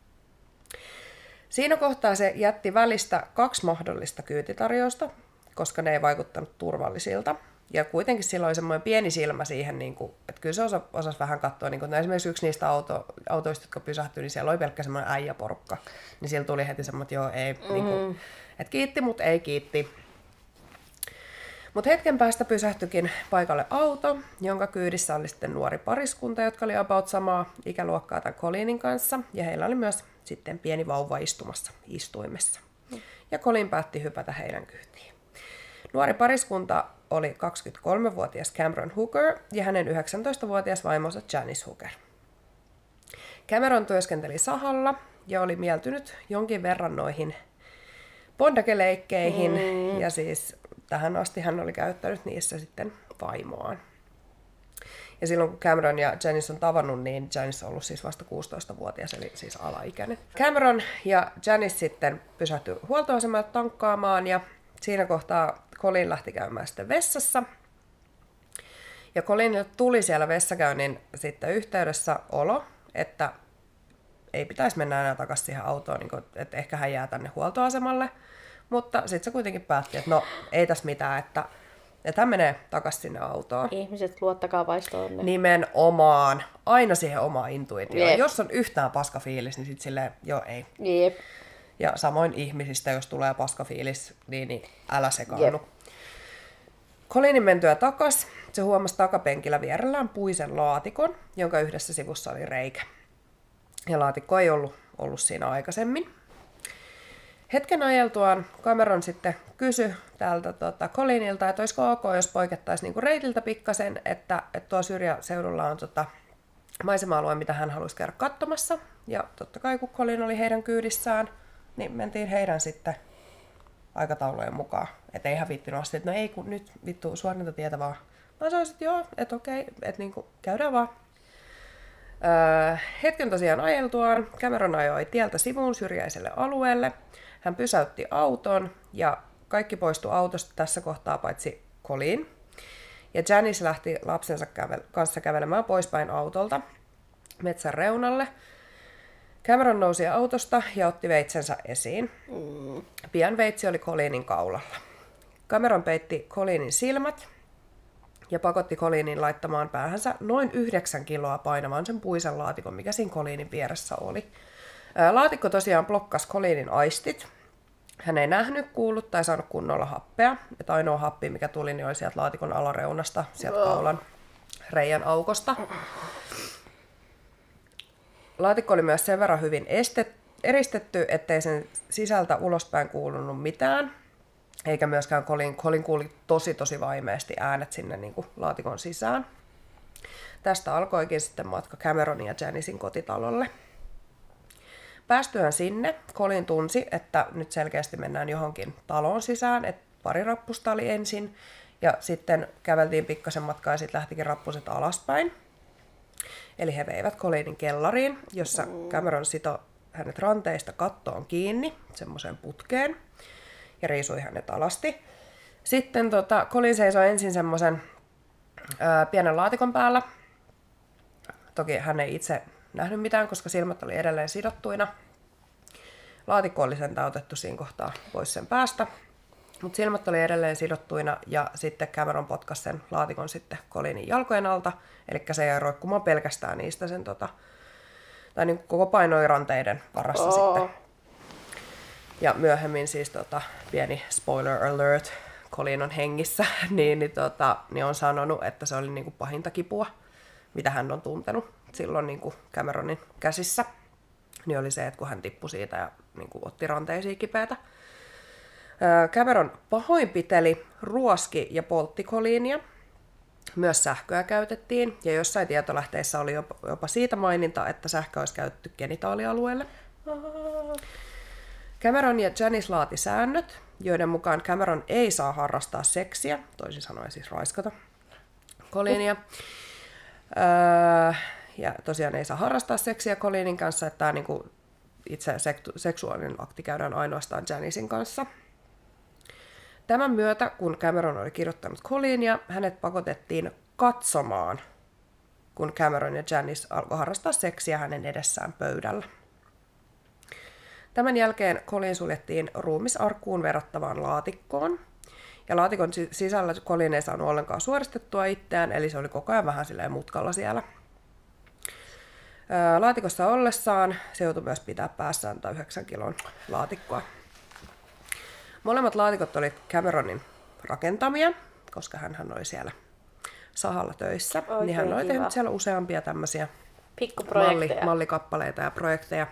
Speaker 2: Siinä kohtaa se jätti välistä kaksi mahdollista kyytitarjousta, koska ne ei vaikuttanut turvallisilta. Ja kuitenkin sillä oli semmoinen pieni silmä siihen, niin kuin, että kyllä se osa, osasi vähän katsoa. Niin kuin, esimerkiksi yksi niistä auto, autoista, jotka pysähtyi, niin siellä oli pelkkä semmoinen äijäporukka. Niin sillä tuli heti semmoinen, että joo, ei, mm-hmm. niin kuin, että kiitti, mutta ei kiitti. Mutta hetken päästä pysähtyikin paikalle auto, jonka kyydissä oli sitten nuori pariskunta, jotka oli about samaa ikäluokkaa tämän Colinin kanssa. Ja heillä oli myös sitten pieni vauva istumassa istuimessa. Ja Colin päätti hypätä heidän kyytiin. Nuori pariskunta oli kaksikymmentäkolmevuotias Cameron Hooker ja hänen yhdeksäntoistavuotias vaimonsa Janice Hooker. Cameron työskenteli sahalla ja oli mieltynyt jonkin verran noihin bondakeleikkeihin, mm. ja siis tähän asti hän oli käyttänyt niissä sitten vaimoaan. Ja silloin kun Cameron ja Janice on tavannut, niin Janice on ollut siis vasta kuusitoistavuotias, eli siis alaikäinen. Cameron ja Janice sitten pysähtyi huoltoasemalle tankkaamaan, ja siinä kohtaa Colin lähti käymään sitten vessassa. Ja Colinille tuli siellä vessakäynnin sitten yhteydessä olo, että ei pitäisi mennä enää takaisin siihen autoon, niin kuin, että ehkä hän jää tänne huoltoasemalle. Mutta sitten se kuitenkin päätti, että no ei tässä mitään, että, että hän menee takaisin sinne autoon.
Speaker 1: Ihmiset, luottakaa vaistoonne.
Speaker 2: Nimenomaan. Aina siihen omaan intuitioon. Jep. Jos on yhtään paskafiilis, niin sitten silleen, joo ei.
Speaker 1: Jep.
Speaker 2: Ja samoin ihmisistä, jos tulee paskafiilis, niin, niin älä sekaannu. Colinin mentyä takas, se huomasi takapenkillä vierellään puisen laatikon, jonka yhdessä sivussa oli reikä. Ja laatikko ei ollut, ollut siinä aikaisemmin. Hetken ajeltuaan Cameron sitten kysyi täältä tota, Colinilta, että olisiko ok, jos poikettaisiin niinku reitiltä pikkasen, että, että tuo syrjäseudulla on tota, maisema-alue, mitä hän haluaisi käydä katsomassa. Ja totta kai kun Colin oli heidän kyydissään, niin mentiin heidän sitten aikataulujen mukaan. Että ei ihan viittinyt asti, että no ei kun nyt vittu suorinta tietä vaan. Mä sanoin, että joo, että okei, että niinku käydään vaan. Öö, hetken tosiaan ajeltuaan Cameron ajoi tieltä sivuun syrjäiselle alueelle. Hän pysäytti auton ja kaikki poistui autosta tässä kohtaa paitsi Colin. Ja Janice lähti lapsensa kävel- kanssa kävelemään poispäin autolta metsän reunalle. Cameron nousi autosta ja otti veitsensä esiin. Mm. Pian veitsi oli Colinin kaulalla. Cameron peitti Colinin silmät ja pakotti Colinin laittamaan päähänsä noin yhdeksän kiloa painavan sen puisen laatikon, mikä siinä Colinin vieressä oli. Laatikko tosiaan blokkasi Colinin aistit. Hän ei nähnyt, kuullut tai saanut kunnolla happea. Että ainoa happi, mikä tuli, niin oli sieltä laatikon alareunasta, sieltä kaulan reijän aukosta. Laatikko oli myös sen verran hyvin estet, eristetty, ettei sen sisältä ulospäin kuulunut mitään. Eikä myöskään Colin, Colin kuuli tosi tosi vaimeasti äänet sinne niin kuin laatikon sisään. Tästä alkoikin sitten matka Cameronin ja Janicen kotitalolle. Päästyään sinne, Colin tunsi, että nyt selkeästi mennään johonkin talon sisään, että pari rappusta oli ensin. Ja sitten käveltiin pikkasen matkaa ja sitten lähtikin rappuset alaspäin. Eli he veivät Colleenin kellariin, jossa Cameron sitoi hänet ranteista kattoon kiinni, semmoiseen putkeen, ja riisui hänet alasti. Sitten tota, Colleen seisoi ensin semmoisen ää, pienen laatikon päällä. Toki hän ei itse nähnyt mitään, koska silmät oli edelleen sidottuina. Laatikko oli sentään otettu siinä kohtaa pois sen päästä. Mutta silmät oli edelleen sidottuina ja sitten Cameron potkasi sen laatikon sitten Colleenin jalkojen alta. Eli se jäi roikkumaan pelkästään niistä sen tota, tai niin koko painoi ranteiden varassa oh. sitten. Ja myöhemmin siis tota, pieni spoiler alert, Colleen on hengissä, niin, niin, tota, niin on sanonut, että se oli niin kuin pahinta kipua, mitä hän on tuntenut silloin niin kuin Cameronin käsissä. Niin oli se, että kun hän tippui siitä ja niin kuin otti ranteisiin kipeätä. Cameron pahoinpiteli, ruoski ja poltti Colleenia. Myös sähköä käytettiin, ja jossain tietolähteissä oli jopa, jopa siitä maininta, että sähkö olisi käytetty genitaalialueelle. Cameron ja Janice laati säännöt, joiden mukaan Cameron ei saa harrastaa seksiä, toisin sanoen siis raiskata Colleenia. Öö, ja tosiaan ei saa harrastaa seksiä Colleenin kanssa, että tämä niinku itse seksuaalinen akti käydään ainoastaan Janicen kanssa. Tämän myötä, kun Cameron oli kirjoittanut Colleenia, hänet pakotettiin katsomaan, kun Cameron ja Janice alkoi harrastaa seksiä hänen edessään pöydällä. Tämän jälkeen Colleen suljettiin ruumisarkkuun verrattavaan laatikkoon. Ja laatikon sisällä Colleen ei saanut ollenkaan suoristettua itseään, eli se oli koko ajan vähän silleen mutkalla siellä. Laatikossa ollessaan se joutui myös pitää päässään tai yhdeksän kilon laatikkoa. Molemmat laatikot oli Cameronin rakentamia, koska hän oli siellä sahalla töissä. Oikein niin hän oli kiva. Tehnyt siellä useampia tämmöisiä malli, mallikappaleita ja projekteja.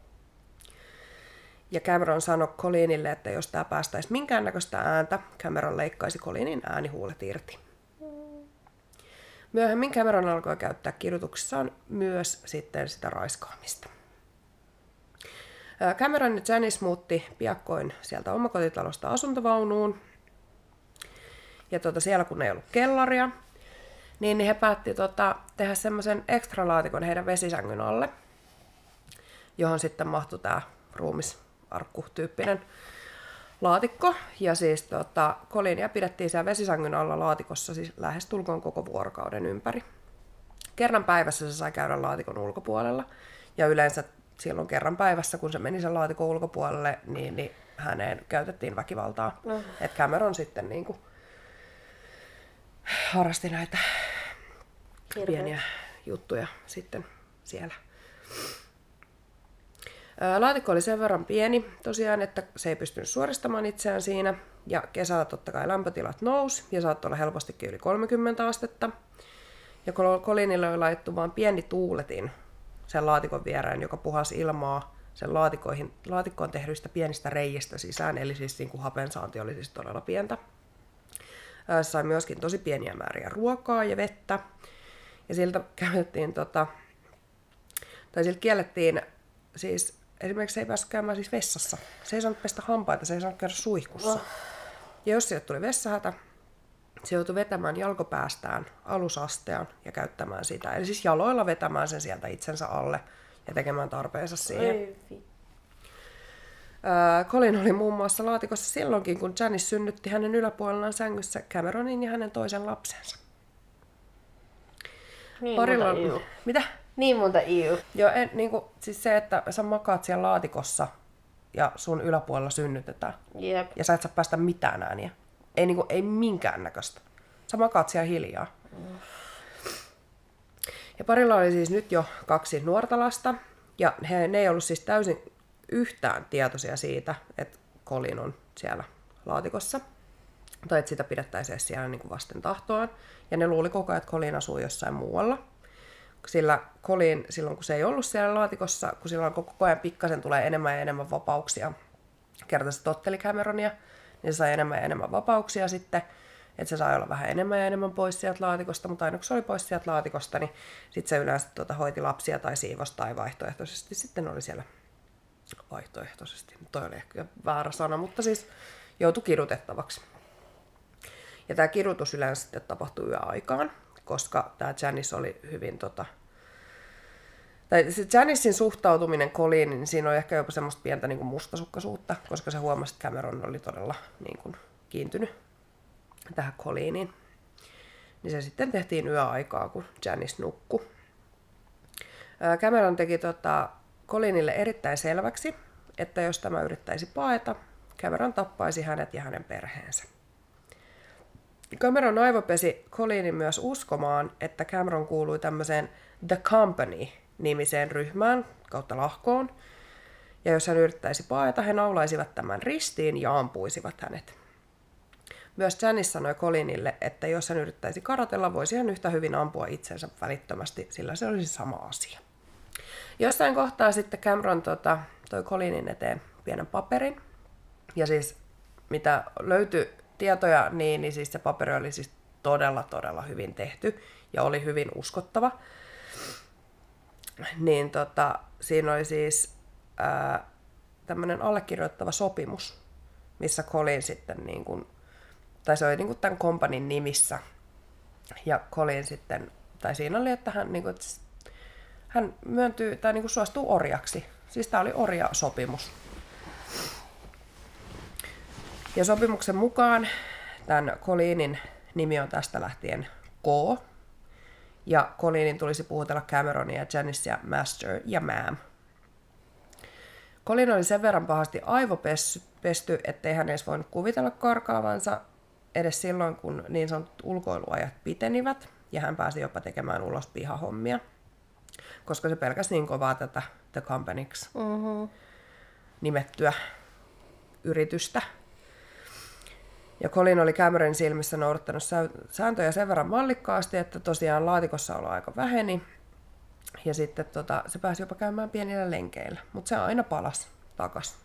Speaker 2: Ja Cameron sanoi Colleenille, että jos tämä päästäisi minkäännäköistä ääntä, Cameron leikkaisi Colleenin äänihuulet irti. Myöhemmin Cameron alkoi käyttää kirjoituksissaan myös sitten sitä raiskaamista. Cameron ja Janice muutti piakkoin sieltä omakotitalosta asuntovaunuun. Ja tuota, siellä kun ei ollut kellaria, niin he päätti tota, tehdä semmoisen ekstra laatikon heidän vesisängyn alle, johon sitten mahtui tämä ruumisarkku-tyyppinen laatikko. Ja siis tota, Colleenia pidettiin siellä vesisängyn alla laatikossa siis lähestulkoon koko vuorokauden ympäri. Kerran päivässä se sai käydä laatikon ulkopuolella. Ja yleensä silloin kerran päivässä, kun se meni sen laatikon ulkopuolelle, niin, niin häneen käytettiin väkivaltaa. No. Että Cameron sitten niin kuin harrasti näitä Hirveä. pieniä juttuja sitten siellä. Laatikko oli sen verran pieni tosiaan, että se ei pystynyt suoristamaan itseään siinä. Ja kesällä totta kai lämpötilat nousi ja saattoi olla helpostikin yli kolmekymmentä astetta. Ja Colleenille oli laittu vain pieni tuuletin sen laatikon viereen, joka puhasi ilmaa sen laatikoihin, laatikkoon tehdyistä pienistä reiistä sisään. Eli siis niin kuin hapensaanti oli siis todella pientä. Se sai myöskin tosi pieniä määriä ruokaa ja vettä. Ja siltä käytettiin, tota, tai siltä kiellettiin siis esimerkiksi se ei päässyt käymään siis vessassa. Se ei saanut pestä hampaita, se ei saanut käydä suihkussa. Oh. Ja jos sille tuli vessahätä, se joutui vetämään jalkopäästään alusastean ja käyttämään sitä. Eli siis jaloilla vetämään sen sieltä itsensä alle ja tekemään tarpeensa siihen. Äh, Colleen oli muun muassa laatikossa silloinkin, kun Janice synnytti hänen yläpuolellaan sängyssä Cameronin ja hänen toisen lapsensa.
Speaker 1: Niin
Speaker 2: Parilla...
Speaker 1: monta iu.
Speaker 2: Mitä?
Speaker 1: Niin monta iu.
Speaker 2: Joo, en, niin kuin, siis se, että sä makaat siellä laatikossa ja sun yläpuolella synnytetään.
Speaker 1: Jep.
Speaker 2: Ja sä et saa päästä mitään ääniä. Ei, niin kuin, ei minkäännäköistä. Sä makaat siellä hiljaa. Mm. Ja parilla oli siis nyt jo kaksi nuorta lasta. Ja he, ne ei ollut siis täysin yhtään tietoisia siitä, että Colleen on siellä laatikossa. Tai että sitä pidettäisiin siellä niin kuin vasten tahtoaan. Ja ne luuli koko ajan, että Colleen asuu jossain muualla. Sillä Colleen, silloin kun se ei ollut siellä laatikossa, kun silloin koko ajan pikkasen tulee enemmän ja enemmän vapauksia, kerta se totteli Cameronia, niin se sai enemmän ja enemmän vapauksia sitten, että se sai olla vähän enemmän ja enemmän pois sieltä laatikosta, mutta aina kun se oli pois sieltä laatikosta, niin sitten se yleensä tuota, hoiti lapsia tai siivosi tai vaihtoehtoisesti sitten oli siellä vaihtoehtoisesti. Toi oli ehkä väärä sana, mutta siis joutui kidutettavaksi. Ja tämä kidutus yleensä sitten tapahtui yöaikaan, koska tämä Janice oli hyvin... Tota, tai se Janicen suhtautuminen Colleeniin, niin siinä oli ehkä jopa semmoista pientä niin kuin mustasukkaisuutta, koska se huomasi, että Cameron oli todella niin kuin, kiintynyt tähän Colleeniin. Niin se sitten tehtiin yöaikaa, kun Janice nukkui. Cameron teki tota, Colleenille erittäin selväksi, että jos tämä yrittäisi paeta, Cameron tappaisi hänet ja hänen perheensä. Cameron aivopesi Colleenin myös uskomaan, että Cameron kuului tämmöiseen The Company-nimiseen ryhmään kautta lahkoon, ja jos hän yrittäisi paeta, he naulaisivat tämän ristiin ja ampuisivat hänet. Myös Janice sanoi Colleenille, että jos hän yrittäisi karatella, voisi hän yhtä hyvin ampua itsensä välittömästi, sillä se olisi sama asia. Jossain kohtaa sitten Cameron tota, toi Colleenin eteen pienen paperin, ja siis mitä löytyi tietoja, niin, niin siis se paperi oli siis todella, todella hyvin tehty ja oli hyvin uskottava. Niin tota, siinä oli siis ää, tämmöinen allekirjoittava sopimus, missä Colleen sitten, niin kuin, tai se oli niin kuin tämän kompanin nimissä, ja Colleen sitten, tai siinä oli, että hän, niin kuin, että hän myöntyy tai niin kuin suostuu orjaksi. Siis tämä oli orjasopimus. Ja sopimuksen mukaan tämän Colleenin nimi on tästä lähtien K. Ja Colleenin tulisi puhutella Cameronia, Janicea, Master ja Ma'am. Colleen oli sen verran pahasti aivopesty, ettei hän edes voinut kuvitella karkaavansa edes silloin, kun niin sanotut ulkoiluajat pitenivät. Ja hän pääsi jopa tekemään ulos pihahommia, koska se pelkäsi niin kovaa tätä The Companyksi mm-hmm. nimettyä yritystä. Ja Colleen oli Cameronin silmissä noudattanut sääntöjä sen verran mallikkaasti, että tosiaan laatikossa olo aika väheni. Ja sitten tota, se pääsi jopa käymään pienillä lenkeillä, mutta se aina palasi takas.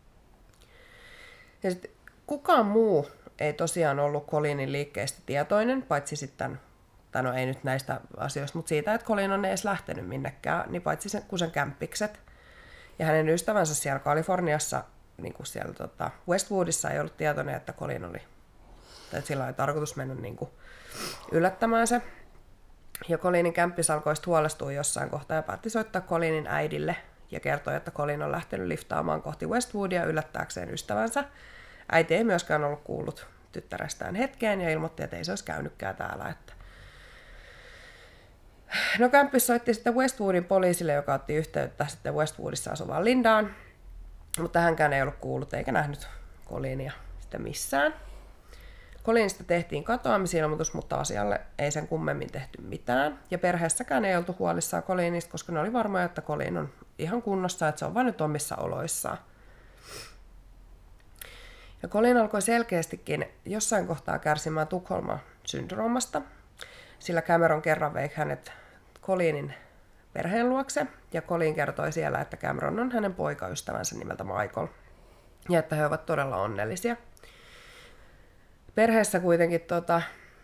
Speaker 2: Ja sitten kukaan muu ei tosiaan ollut Colleenin liikkeestä tietoinen, paitsi sitten, tai no ei nyt näistä asioista, mutta siitä, että Colleen on edes lähtenyt minnekään, niin paitsi sen, kun sen kämppikset. Ja hänen ystävänsä siellä Kaliforniassa, niin kuin siellä tota Westwoodissa, ei ollut tietoinen, että Colleen oli, tai sillä oli tarkoitus mennä niin kuin yllättämään se. Ja Colleenin kämppis alkoi huolestua jossain kohtaa ja päätti soittaa Colleenin äidille ja kertoi, että Colleen on lähtenyt liftaamaan kohti Westwoodia yllättääkseen ystävänsä. Äiti ei myöskään ollut kuullut tyttärestään hetkeen ja ilmoitti, että ei se olisi käynytkään täällä. Että... No kämppis soitti sitten Westwoodin poliisille, joka otti yhteyttä sitten Westwoodissa asuvaan Lindaan, mutta hänkään ei ollut kuullut eikä nähnyt Colleenia sitten missään. Colleenista tehtiin katoamisilmoitus, mutta asialle ei sen kummemmin tehty mitään. Ja perheessäkään ei oltu huolissaan Colleenista, koska ne oli varmoja, että Colleen on ihan kunnossa, että se on vain nyt omissa oloissaan. Ja Colleen alkoi selkeästikin jossain kohtaa kärsimään Tukholma-syndroomasta, sillä Cameron kerran vei hänet Colleenin perheen luokse, ja Colleen kertoi siellä, että Cameron on hänen poikaystävänsä nimeltä Michael, ja että he ovat todella onnellisia. Perheessä kuitenkin tota,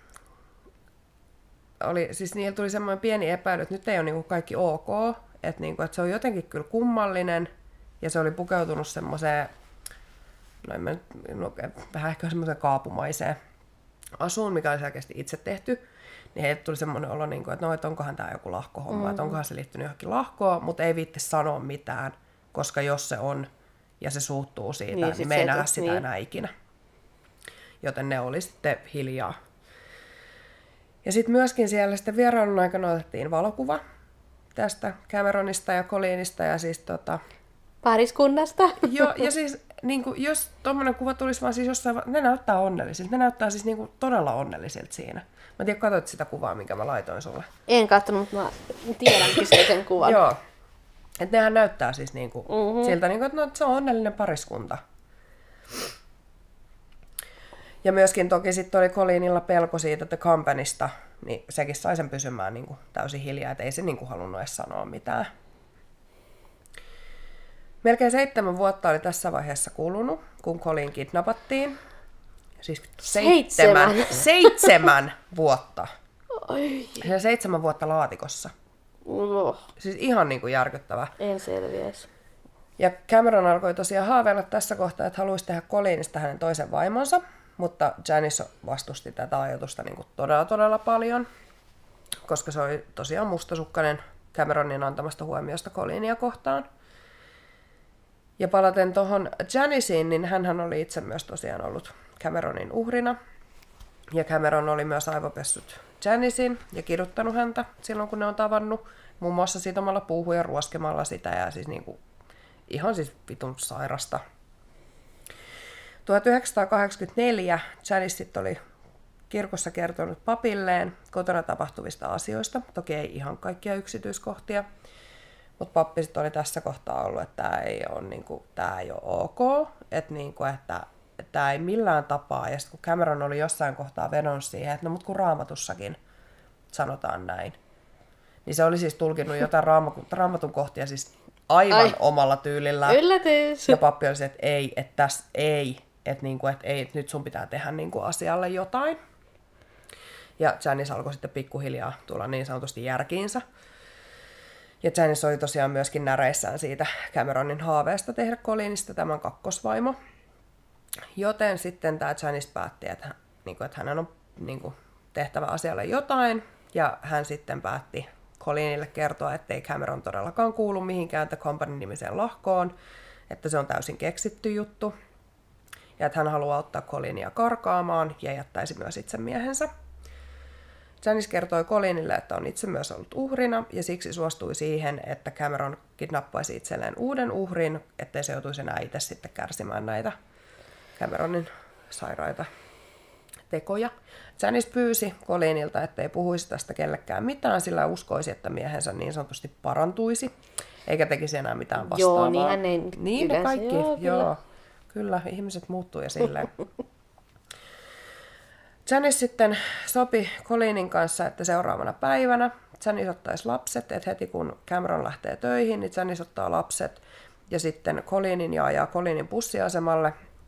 Speaker 2: oli, siis niillä tuli semmoinen pieni epäily, että nyt ei ole niinku kaikki ok, että, niinku, että se on jotenkin kyllä kummallinen, ja se oli pukeutunut semmoiseen, no, mä nyt, no vähän ehkä semmoiseen kaapumaiseen asuun, mikä oli selkeästi itse tehty, niin heille tuli semmoinen olo, niinku, että no, että onkohan tämä joku lahkohomma, mm-hmm. että onkohan se liittynyt johonkin lahkoon, mutta ei viitti sanoa mitään, koska jos se on ja se suuttuu siitä, niin, niin me ei nähdä sitä niin. enää ikinä. Joten ne oli sitten hiljaa. Ja sitten myöskin siellä sitten vierailun aikana otettiin valokuva tästä Cameronista ja Colleenista ja siis tota...
Speaker 1: pariskunnasta.
Speaker 2: Joo, ja siis niin kuin, jos tommonen kuva tulisi vaan siis jossain, ne näyttää onnellisilta. Ne näyttää siis niin kuin, todella onnellisilta siinä. Mä en tiedä, katsoit sitä kuvaa, minkä mä laitoin sulle.
Speaker 1: En katsonut, mutta mä tiedänkin sen kuvan.
Speaker 2: Joo. Että nehän näyttää siis niin kuin, mm-hmm. siltä, niin kuin, että no, se on onnellinen pariskunta. Ja myöskin toki sitten oli Colleenilla pelko siitä The Companysta, niin sekin sai sen pysymään niin kuin täysin hiljaa, että ei se niin kuin halunnut edes sanoa mitään. Melkein seitsemän vuotta oli tässä vaiheessa kulunut, kun Colleen kidnappattiin. Siis seitsemän, seitsemän, seitsemän vuotta.
Speaker 1: Oi.
Speaker 2: Ja seitsemän vuotta laatikossa.
Speaker 1: No.
Speaker 2: Siis ihan niin kuin järkyttävä.
Speaker 1: En selviäisi.
Speaker 2: Ja Cameron alkoi tosiaan haaveilla tässä kohtaa, että haluaisi tehdä Colleenista hänen toisen vaimonsa. mutta Janice vastusti tätä ajatusta niin kuin todella todella paljon, koska se oli tosiaan mustasukkainen Cameronin antamasta huomiosta Collinia kohtaan. Ja palaten tuohon Janiceen, niin hänhän oli itse myös tosiaan ollut Cameronin uhrina. Ja Cameron oli myös aivopessut Janiceen ja kiduttanut häntä silloin, kun ne on tavannut. Muun muassa sitomalla puuhun ja ruoskemalla sitä ja siis niinku, ihan siis vitun sairasta. tuhatyhdeksänsataakahdeksankymmentäneljä Janice oli kirkossa kertonut papilleen kotona tapahtuvista asioista. Toki ei ihan kaikkia yksityiskohtia, mutta pappi sitten oli tässä kohtaa ollut, että tämä ei ole, niinku, tää ei ole ok, että, niinku, että tämä ei millään tapaa. Ja sitten kun Cameron oli jossain kohtaa vedonnut siihen, että no mut kun Raamatussakin sanotaan näin, niin se oli siis tulkinnut jotain raamatun, raamatun kohtia siis aivan Ai. omalla tyylillä.
Speaker 1: Yllätys!
Speaker 2: Ja pappi oli se, että ei, että tässä ei, että, niinku, että ei, että nyt sun pitää tehdä niinku asialle jotain. Ja Janice alkoi sitten pikkuhiljaa tulla niin sanotusti järkiinsä. Ja Janice oli tosiaan myöskin näreissään siitä Cameronin haaveesta tehdä Collinista tämän kakkosvaimo. Joten sitten tämä Janice päätti, että, niinku, että hänen on niinku, tehtävä asialle jotain. Ja hän sitten päätti Collinille kertoa, ettei Cameron todellakaan kuulu mihinkään The Company-nimiseen lahkoon, että se on täysin keksitty juttu. Ja että hän haluaa ottaa Collinia karkaamaan ja jättäisi myös itse miehensä. Janice kertoi Collinille, että on itse myös ollut uhrina, ja siksi suostui siihen, että Cameron kidnappaisi itselleen uuden uhrin, ettei se joutuisi enää itse sitten kärsimään näitä Cameronin sairaita tekoja. Janice pyysi Collinilta, ettei puhuisi tästä kellekään mitään, sillä uskoisi, että miehensä niin sanotusti parantuisi, eikä tekisi enää mitään vastaavaa.
Speaker 1: Joo, niin hän ei
Speaker 2: niin
Speaker 1: yleensä,
Speaker 2: kaikki,
Speaker 1: joo, kyllä.
Speaker 2: joo. Kyllä, ihmiset muuttuu ja silleen. Janice sitten sopi Collinin kanssa, että seuraavana päivänä Janice ottaisi lapset, että heti kun Cameron lähtee töihin, niin Janice ottaa lapset ja sitten Collinin ja ajaa Collinin bussiasemalle.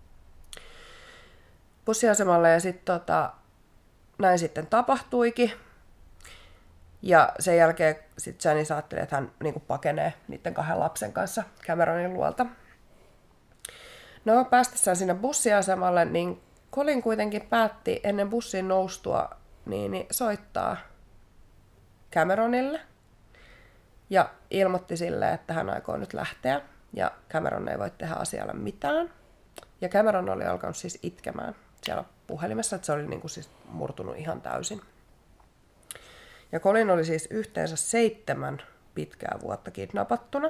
Speaker 2: Bussiasemalle ja sitten tota, näin sitten tapahtuikin. Ja sen jälkeen sitten Janice ajatteli, että hän niin kuin pakenee niiden kahden lapsen kanssa Cameronin luolta. No, päästessään sinne bussiasemalle, niin Collin kuitenkin päätti ennen bussin noustua niin, niin soittaa Cameronille ja ilmoitti sille, että hän aikoo nyt lähteä ja Cameron ei voi tehdä asialle mitään. Ja Cameron oli alkanut siis itkemään siellä puhelimessa, että se oli niin kuin siis murtunut ihan täysin. Ja Collin oli siis yhteensä seitsemän pitkää vuotta kidnapattuna.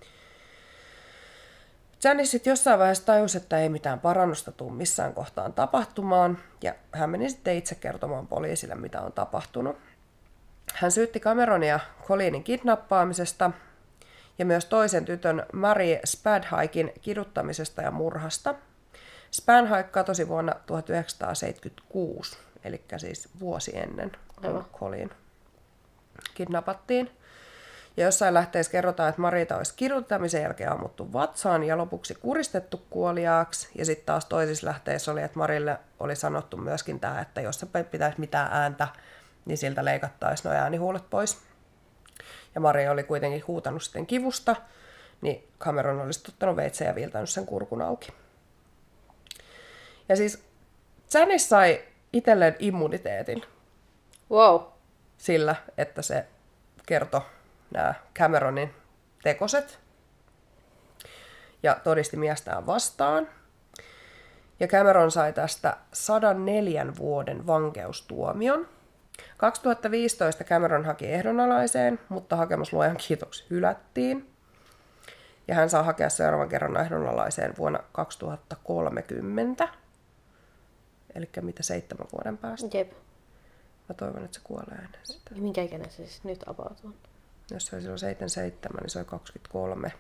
Speaker 2: Janice sitten jossain vaiheessa tajusi, että ei mitään parannusta tule missään kohtaan tapahtumaan, ja hän meni sitten itse kertomaan poliisille, mitä on tapahtunut. Hän syytti Cameronia Collinin kidnappaamisesta ja myös toisen tytön Mary Spadhaikin kiduttamisesta ja murhasta. Spadhaik katosi vuonna tuhatyhdeksänsataaseitsemänkymmentäkuusi, eli siis vuosi ennen kuin Collin kidnappattiin. Ja jossain lähteessä kerrotaan, että Marita olisi kiduttamisen jälkeen ammuttu vatsaan ja lopuksi kuristettu kuoliaaksi. Ja sitten taas toisissa lähteissä oli, että Marille oli sanottu myöskin tämä, että jos se pitäisi mitään ääntä, niin siltä leikattaisiin nuo äänihuulet pois. Ja Mari oli kuitenkin huutanut sitten kivusta, niin Cameron olisi ottanut veitsen ja viiltänyt sen kurkun auki. Ja siis Janice sai itselleen immuniteetin.
Speaker 1: Wow.
Speaker 2: Sillä, että se kertoi nämä Cameronin tekoset ja todisti miestään vastaan. Ja Cameron sai tästä sata neljä vuoden vankeustuomion. kaksituhattaviisitoista Cameron haki ehdonalaiseen, mutta hakemus luojan kiitoksi hylättiin. Ja hän saa hakea seuraavan kerran ehdonalaiseen vuonna kaksituhattakolmekymmentä. Eli mitä seitsemän vuoden päästä.
Speaker 1: Jep.
Speaker 2: Mä toivon, että se kuolee ennen sitä.
Speaker 1: Ja minkä ikäinen se siis nyt about on?
Speaker 2: Jos se oli silloin seitsemänkymmentäseitsemän, niin se oli kaksikymmentäkolme.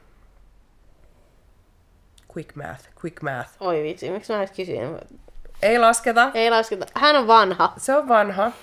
Speaker 2: Quick math, quick math.
Speaker 1: Oi vitsi, miksi mä edes kysyin?
Speaker 2: Ei lasketa.
Speaker 1: Ei lasketa. Hän on vanha.
Speaker 2: Se on vanha.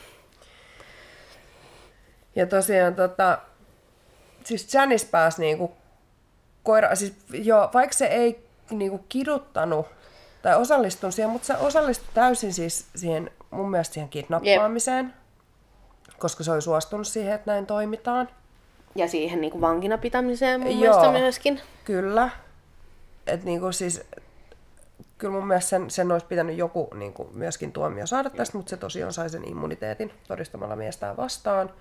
Speaker 2: Ja tosiaan tota, siis Janice pääsi niinku koira, siis joo, vaikka se ei niinku kiduttanut tai osallistunut siihen, mutta se osallistui täysin siis siihen, mun mielestä siihen kidnappaamiseen, yep. Koska se oli suostunut siihen, että näin toimitaan.
Speaker 1: Ja siihen niinku vankina pitämiseen mun
Speaker 2: joo,
Speaker 1: mielestä myöskin.
Speaker 2: Kyllä. Et niinku siis kyllä mun mielestä sen, sen olisi pitänyt joku niin kuin myöskin tuomio saada tästä, mutta se tosiaan sai sen immuniteetin todistamalla miestään vastaan.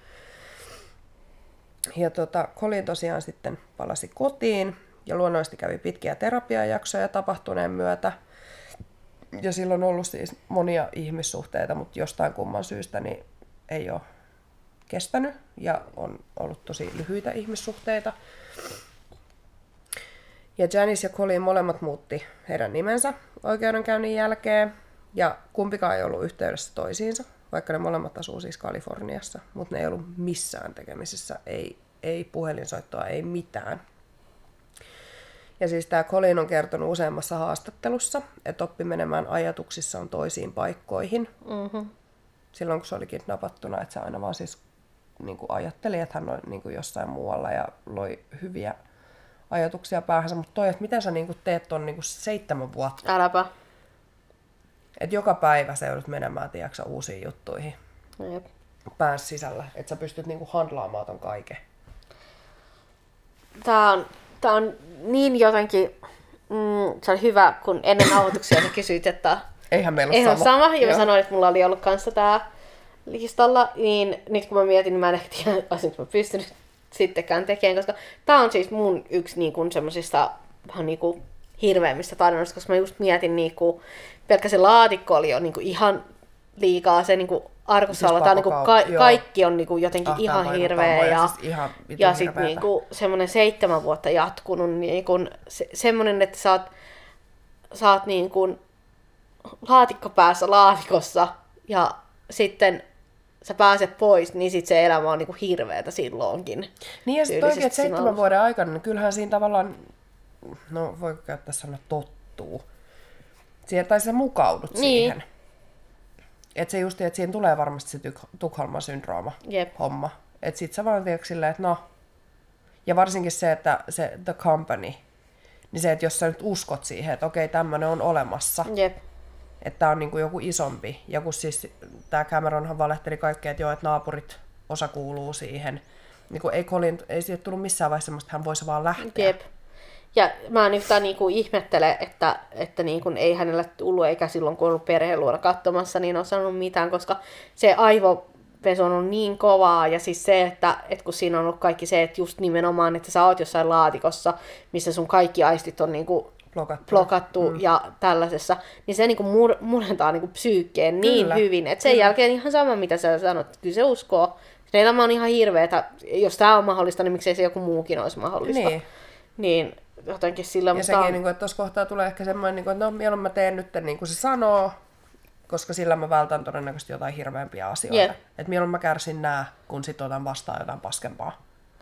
Speaker 2: Ja tota, Colin tosiaan sitten palasi kotiin ja luonnollisesti kävi pitkiä terapiajaksoja tapahtuneen myötä. Ja sillä on ollut siis monia ihmissuhteita, mutta jostain kumman syystä niin ei ole kestänyt ja on ollut tosi lyhyitä ihmissuhteita. Ja Janice ja Colin molemmat muutti heidän nimensä oikeudenkäynnin jälkeen ja kumpikaan ei ollut yhteydessä toisiinsa, vaikka ne molemmat asuu siis Kaliforniassa, mutta ne ei ollut missään tekemisissä, ei, ei puhelinsoittoa, ei mitään. Ja siis tämä Colin on kertonut useammassa haastattelussa, että oppi menemään ajatuksissaan toisiin paikkoihin. Mm-hmm. Silloin kun se oli kidnapattuna, että se aina vaan siis niin kuin ajatteli, että hän on niin kuin jossain muualla ja loi hyviä ajatuksia päähänsä. Mutta toi, että miten sä niin kuin teet ton niin kuin seitsemän vuotta?
Speaker 1: Äläpä.
Speaker 2: Että joka päivä sä joudut menemään, tiedätkö, uusiin juttuihin.
Speaker 1: Jep.
Speaker 2: Pään sisällä. Että sä pystyt niin kuin handlaamaan ton kaiken.
Speaker 1: Tää on, tää on niin jotenkin, mm, se on hyvä, kun ennen aloituksia sä kysyit, että
Speaker 2: eihän meillä ole
Speaker 1: eihän
Speaker 2: sama.
Speaker 1: sama. Ja mä sanoin, että mulla oli ollut kanssa tää listalla, niin nyt kun mä mietin, niin mä en ehkä tiedä, että olisinko mä pystynyt sittenkään tekemään, koska tää on siis mun yksi niin kuin semmosista vähän niin kuin hirveimmistä tarinoista, koska mä just mietin niin kuin, pelkkä se laatikko oli jo niin kuin ihan liikaa, se niin kuin arkussa siis niin kuin ka- kaikki on niin kuin jotenkin ah, ihan hirveä ja, siis ihan ja sitten niin kuin semmoinen seitsemän vuotta jatkunut niin kuin se, semmoinen, että sä oot, sä oot niin kuin laatikkopäässä laatikossa ja sitten sä pääset pois, niin sit se elämä on niinku hirveetä silloinkin.
Speaker 2: Niin ja sitten oikein, että seitsemän vuoden aikana, niin kyllähän siinä tavallaan, no voiko käyttää sanoa tottuu, siihen, tai sä mukaudut niin siihen. Että se just, että siihen tulee varmasti se Tukholman syndrooma Jep. homma. Että sit sä vaan tiedät silleen, että no, ja varsinkin se, että se the company, niin se, että jos sä nyt uskot siihen, että okei, tämmönen on olemassa, Jep. että tää on niinku joku isompi, ja kun siis tää Cameronhan valehteli kaikkea, että joo, että naapurit osa kuuluu siihen, niin kun ei Colin, ei siitä tullut missään vaiheessa semmoista, että hän voisi vaan lähteä. Jep.
Speaker 1: Ja mä en yhtään niinku ihmettele, että, että niinku ei hänellä tullut, eikä silloin kun on ollut perheen luona katsomassa, niin on sanonut mitään, koska se aivopesu on ollut niin kovaa. Ja siis se, että, että kun siinä on ollut kaikki se, että just nimenomaan, että sä oot jossain laatikossa, missä sun kaikki aistit on niinku blokattu, blokattu mm. ja tällaisessa, niin se niinku mur, murentaa niinku psyykkeen niin kyllä, hyvin, että sen kyllä. jälkeen ihan sama, mitä sä sanot, kyllä se uskoo. Se elämä on ihan hirveetä. Jos tää on mahdollista, niin miksei se joku muukin olisi mahdollista. Niin. Niin jotenkin sillä,
Speaker 2: ja
Speaker 1: mutta
Speaker 2: sekin,
Speaker 1: on
Speaker 2: niin kuin, että tuossa kohtaa tulee ehkä semmoinen, että no mieluummin mä teen nyt niin kuin se sanoo, koska sillä mä vältän todennäköisesti jotain hirveämpiä asioita. Yep. Että mieluummin mä kärsin nää, kun sit otan vastaan jotain paskempaa.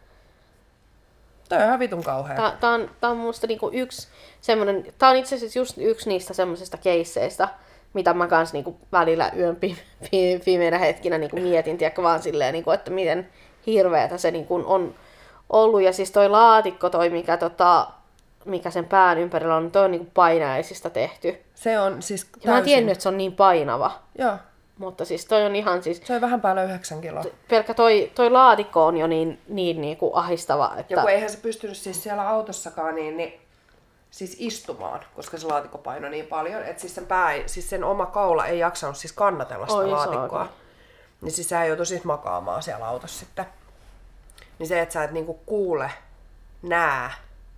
Speaker 2: Toi on ihan vitun kauhea.
Speaker 1: Tää, tää on, tää on musta niinku yksi semmonen, tää on itse asiassa just yksi niistä semmoisista keisseistä, mitä mä kans niinku välillä yön pimeinä hetkinä niinku mietin, tiedäkö, vaan silleen, niinku, että miten hirveätä se niinku on ollut. Ja siis toi laatikko, toi mikä, tota, mikä sen pään ympärillä on, toi on niinku painajaisista tehty.
Speaker 2: Se on siis täysin.
Speaker 1: Ja mä en tiennyt, että se on niin painava.
Speaker 2: Joo.
Speaker 1: Mutta siis toi on ihan siis...
Speaker 2: Se on vähän päällä yhdeksän kiloa.
Speaker 1: Pelkkä toi, toi laatikko on jo niin, niin, niin kuin ahistava, että...
Speaker 2: Ja kun eihän se pystynyt siis siellä autossakaan niin, niin siis istumaan, koska se laatikko painoi niin paljon, että siis sen, pää, siis sen oma kaula ei jaksanut siis kannatella sitä Oi, laatikkoa. Saaka. Niin siis sehän joutui siis makaamaan siellä autossa sitten. Niin se, että sä et niinku kuule, näe.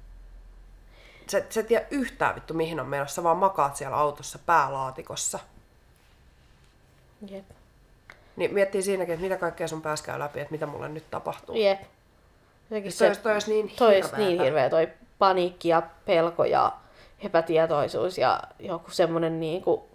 Speaker 2: Sä, sä et tiedä yhtään vittu mihin on menossa, vaan makaat siellä autossa päälaatikossa.
Speaker 1: Jep.
Speaker 2: Niin miettii siinäkin, että mitä kaikkea sun päässä käy läpi, että mitä mulle nyt tapahtuu.
Speaker 1: Jep.
Speaker 2: Se, toi, toi olisi niin
Speaker 1: toi hirveä. niin hirveä, toi paniikki ja pelko ja epätietoisuus ja joku semmonen niinku...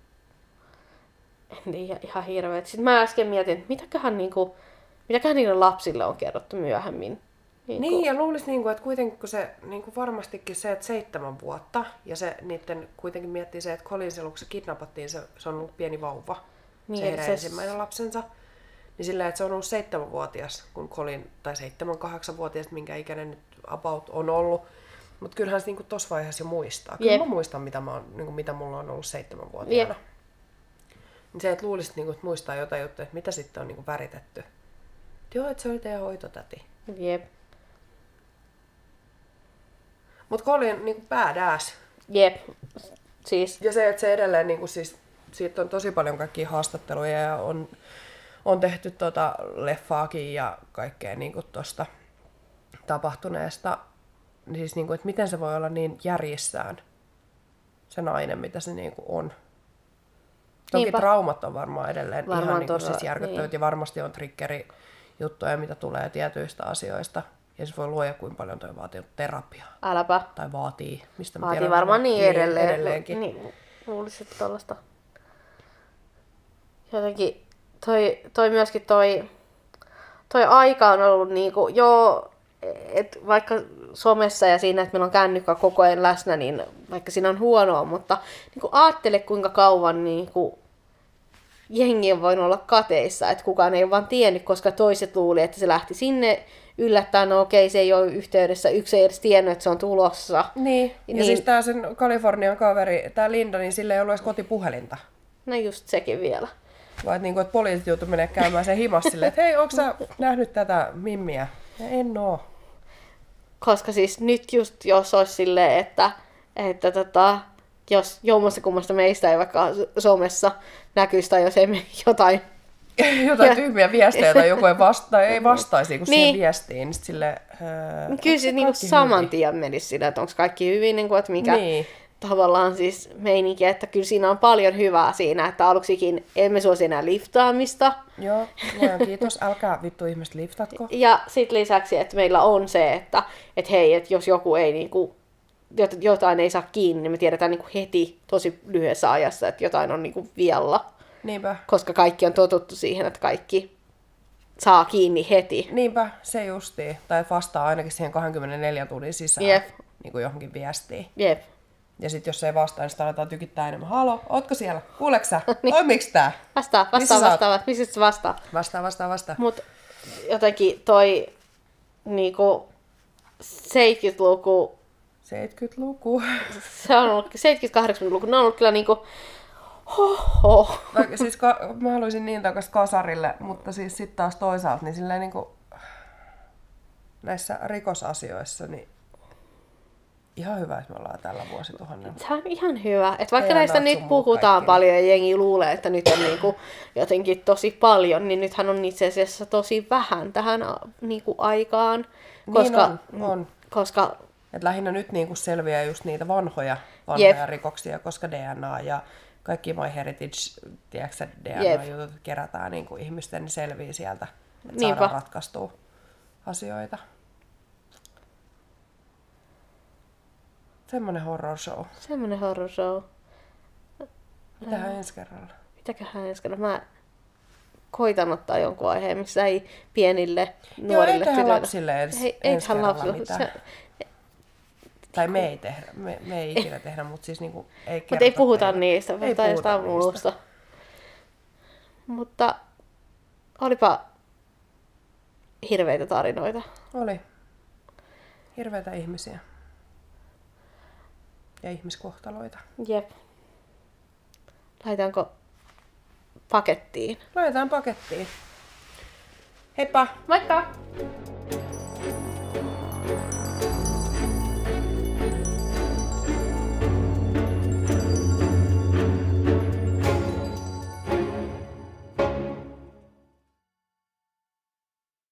Speaker 1: En tiedä, ihan hirveä. Sitten mä äsken mietin, että mitäköhän niinku... Mitäköhän niille lapsille on kerrottu myöhemmin?
Speaker 2: Niin, niin ja luulisi, niin kuin, että kuitenkin kun se niin kuin varmastikin se, että seitsemän vuotta, ja se niiden kuitenkin miettii se, että Colin silloin kun se kidnappattiin, se, se on ollut pieni vauva, niin, se heidän se... ensimmäinen lapsensa. Niin sillä että se on ollut seitsemänvuotias, kun Colin, tai seitsemän, kahdeksanvuotias, minkä ikäinen nyt about on ollut. Mutta kyllähän se niin tuossa vaiheessa jo muistaa. Kyllä Jep. mä muistan, mitä, mä oon, niin kuin, mitä mulla on ollut seitsemänvuotiaana. Niin se, että luulisit, niin kuin, että muistaa jotain juttuja, että mitä sitten on niin kuin väritetty. Joo, että se oli teidän hoitotäti.
Speaker 1: Jep.
Speaker 2: Mut Colin niinku badass.
Speaker 1: Jep. Siis,
Speaker 2: Ja se, että se edelleen, niin kuin siis, siitä on tosi paljon kaikkia haastatteluja ja on, on tehty tota leffaakin ja kaikkea niin kuin tosta tapahtuneesta. Siis, niin kuin, että miten se voi olla niin järjissään, se nainen, mitä se niin kuin on. Toki
Speaker 1: Niinpä.
Speaker 2: traumat on varmaan edelleen
Speaker 1: Varmaan
Speaker 2: ihan niin kuin,
Speaker 1: todella,
Speaker 2: siis järkyttävät
Speaker 1: niin.
Speaker 2: ja varmasti on triggeri juttuja, mitä tulee tietyistä asioista. Ja se voi luoda, kuinka paljon toi vaatii terapiaa.
Speaker 1: äläpä.
Speaker 2: Tai vaatii. Mistä mä
Speaker 1: Vaatii
Speaker 2: tiedän,
Speaker 1: varmaan niin edelleen.
Speaker 2: edelleenkin.
Speaker 1: Niin, luulisin tollaista. Jotenkin toi, toi myöskin toi, toi aika on ollut niinku, joo, et vaikka somessa ja siinä, että meillä on kännykkä koko ajan läsnä, niin vaikka siinä on huonoa, mutta niinku ajattele kuinka kauan niinku jengi on voinut olla kateissa, että kukaan ei ole vaan tiennyt, koska toiset luuli, että se lähti sinne yllättäen, no okei, se ei ole yhteydessä, yksi ei edes tiennyt, että se on tulossa.
Speaker 2: Niin, ja
Speaker 1: Niin.
Speaker 2: siis tää sen Kalifornian kaveri, tää Linda, niin sillä ei ollut edes kotipuhelinta.
Speaker 1: No just sekin vielä.
Speaker 2: Vaan että, niinku, että poliisit joutuu menee käymään sen himas silleen, että hei, onko sä nähnyt tätä mimmiä? Ja en oo.
Speaker 1: Koska siis nyt just jos olisi silleen, että, että tota, jos jommasta kummasta meistä ei vaikka somessa näkyisi tai jos ei me jotain...
Speaker 2: Jotain tyhmiä viestejä tai joku ei, vasta- tai ei vastaisi kun
Speaker 1: Niin.
Speaker 2: siihen viestiin, niin sille öö,
Speaker 1: Kyllä se niinku saman tien menisi sillä, että onko kaikki hyvin, niin kuin, että mikä
Speaker 2: Niin.
Speaker 1: tavallaan siis meininki, että kyllä siinä on paljon hyvää siinä, että aluksikin emme suosi enää liftaamista.
Speaker 2: Joo, luojan kiitos. Älkää vittu ihmiset liftatko.
Speaker 1: Ja sitten lisäksi, että meillä on se, että et hei, että jos joku ei niinku, jot- jotain ei saa kiinni, niin me tiedetään niinku heti tosi lyhyessä ajassa, että jotain on niinku vialla.
Speaker 2: Niinpä.
Speaker 1: Koska kaikki on totuttu siihen, että kaikki saa kiinni heti.
Speaker 2: Niinpä, se justiin. Tai vastaa ainakin siihen kaksikymmentäneljä tunnin sisään
Speaker 1: Jep.
Speaker 2: niin kuin johonkin viestiin.
Speaker 1: Jep.
Speaker 2: Ja sitten jos ei vastaa, niin sitä aletaan tykittää enemmän. Halo, ootko siellä? Kuuleeko sä? Toimiks tää?
Speaker 1: Vastaa,
Speaker 2: Missä
Speaker 1: vastaa,
Speaker 2: sä oot?
Speaker 1: vastaa. Mistä se vastaa?
Speaker 2: Vastaa, vastaa, vastaa.
Speaker 1: Mut jotenkin toi niinku seitsemänkymmentäluku,
Speaker 2: seitsemänkymmentäluku.
Speaker 1: se on ollut seitsemänkymmentä-kahdeksankymmentäluku, ne on ollut kyllä niinku hoho.
Speaker 2: Vaikka siis ka- mä haluaisin niin takas kasarille, mutta siis sitten taas toisaalta niin silleen niinku näissä rikosasioissa niin ihan hyvä, että me ollaan tällä vuosituhannella.
Speaker 1: Se on ihan hyvä. Et vaikka
Speaker 2: Ei
Speaker 1: näistä
Speaker 2: anna
Speaker 1: nyt
Speaker 2: sun
Speaker 1: puhutaan
Speaker 2: kaikki.
Speaker 1: paljon ja jengi luulee, että nyt on niinku jotenkin tosi paljon, niin nythän on itse asiassa tosi vähän tähän a- niinku aikaan. Koska,
Speaker 2: Niin on, on.
Speaker 1: koska
Speaker 2: Et lähinnä nyt niinku selviää just niitä vanhoja, vanhoja
Speaker 1: Jep.
Speaker 2: rikoksia, koska D N A ja kaikki MyHeritage, tiedätkö, D N
Speaker 1: Jep.
Speaker 2: A-jutut kerätään niinku ihmisten, niin selviää sieltä, että
Speaker 1: Niinpä.
Speaker 2: saadaan ratkaistua asioita. Semmonen horror show.
Speaker 1: semmoinen horror show.
Speaker 2: Mitähän ensi kerralla?
Speaker 1: Mitäköhän äsken? Mä koitan ottaa jonkun aiheen, missä ei pienille
Speaker 2: Joo,
Speaker 1: nuorille
Speaker 2: ei tehdä
Speaker 1: tytöille.
Speaker 2: lapsille ensi,
Speaker 1: Ei-
Speaker 2: ensi
Speaker 1: eiköhän
Speaker 2: kerralla
Speaker 1: lapsille.
Speaker 2: mitään.
Speaker 1: Se,
Speaker 2: Tai me ei tehdä, me, me ei ikinä tehdä, mutta siis niinku ei
Speaker 1: mutta ei
Speaker 2: kerrota
Speaker 1: puhuta
Speaker 2: teille.
Speaker 1: niistä,
Speaker 2: Ei
Speaker 1: puhutaan
Speaker 2: puhuta
Speaker 1: jostain
Speaker 2: niistä.
Speaker 1: muusta. Mutta olipa hirveitä tarinoita.
Speaker 2: Oli. Hirveitä ihmisiä. Ja ihmiskohtaloita.
Speaker 1: Jep. Laitaanko pakettiin?
Speaker 2: Laitetaan pakettiin. Heippa!
Speaker 1: Moikka!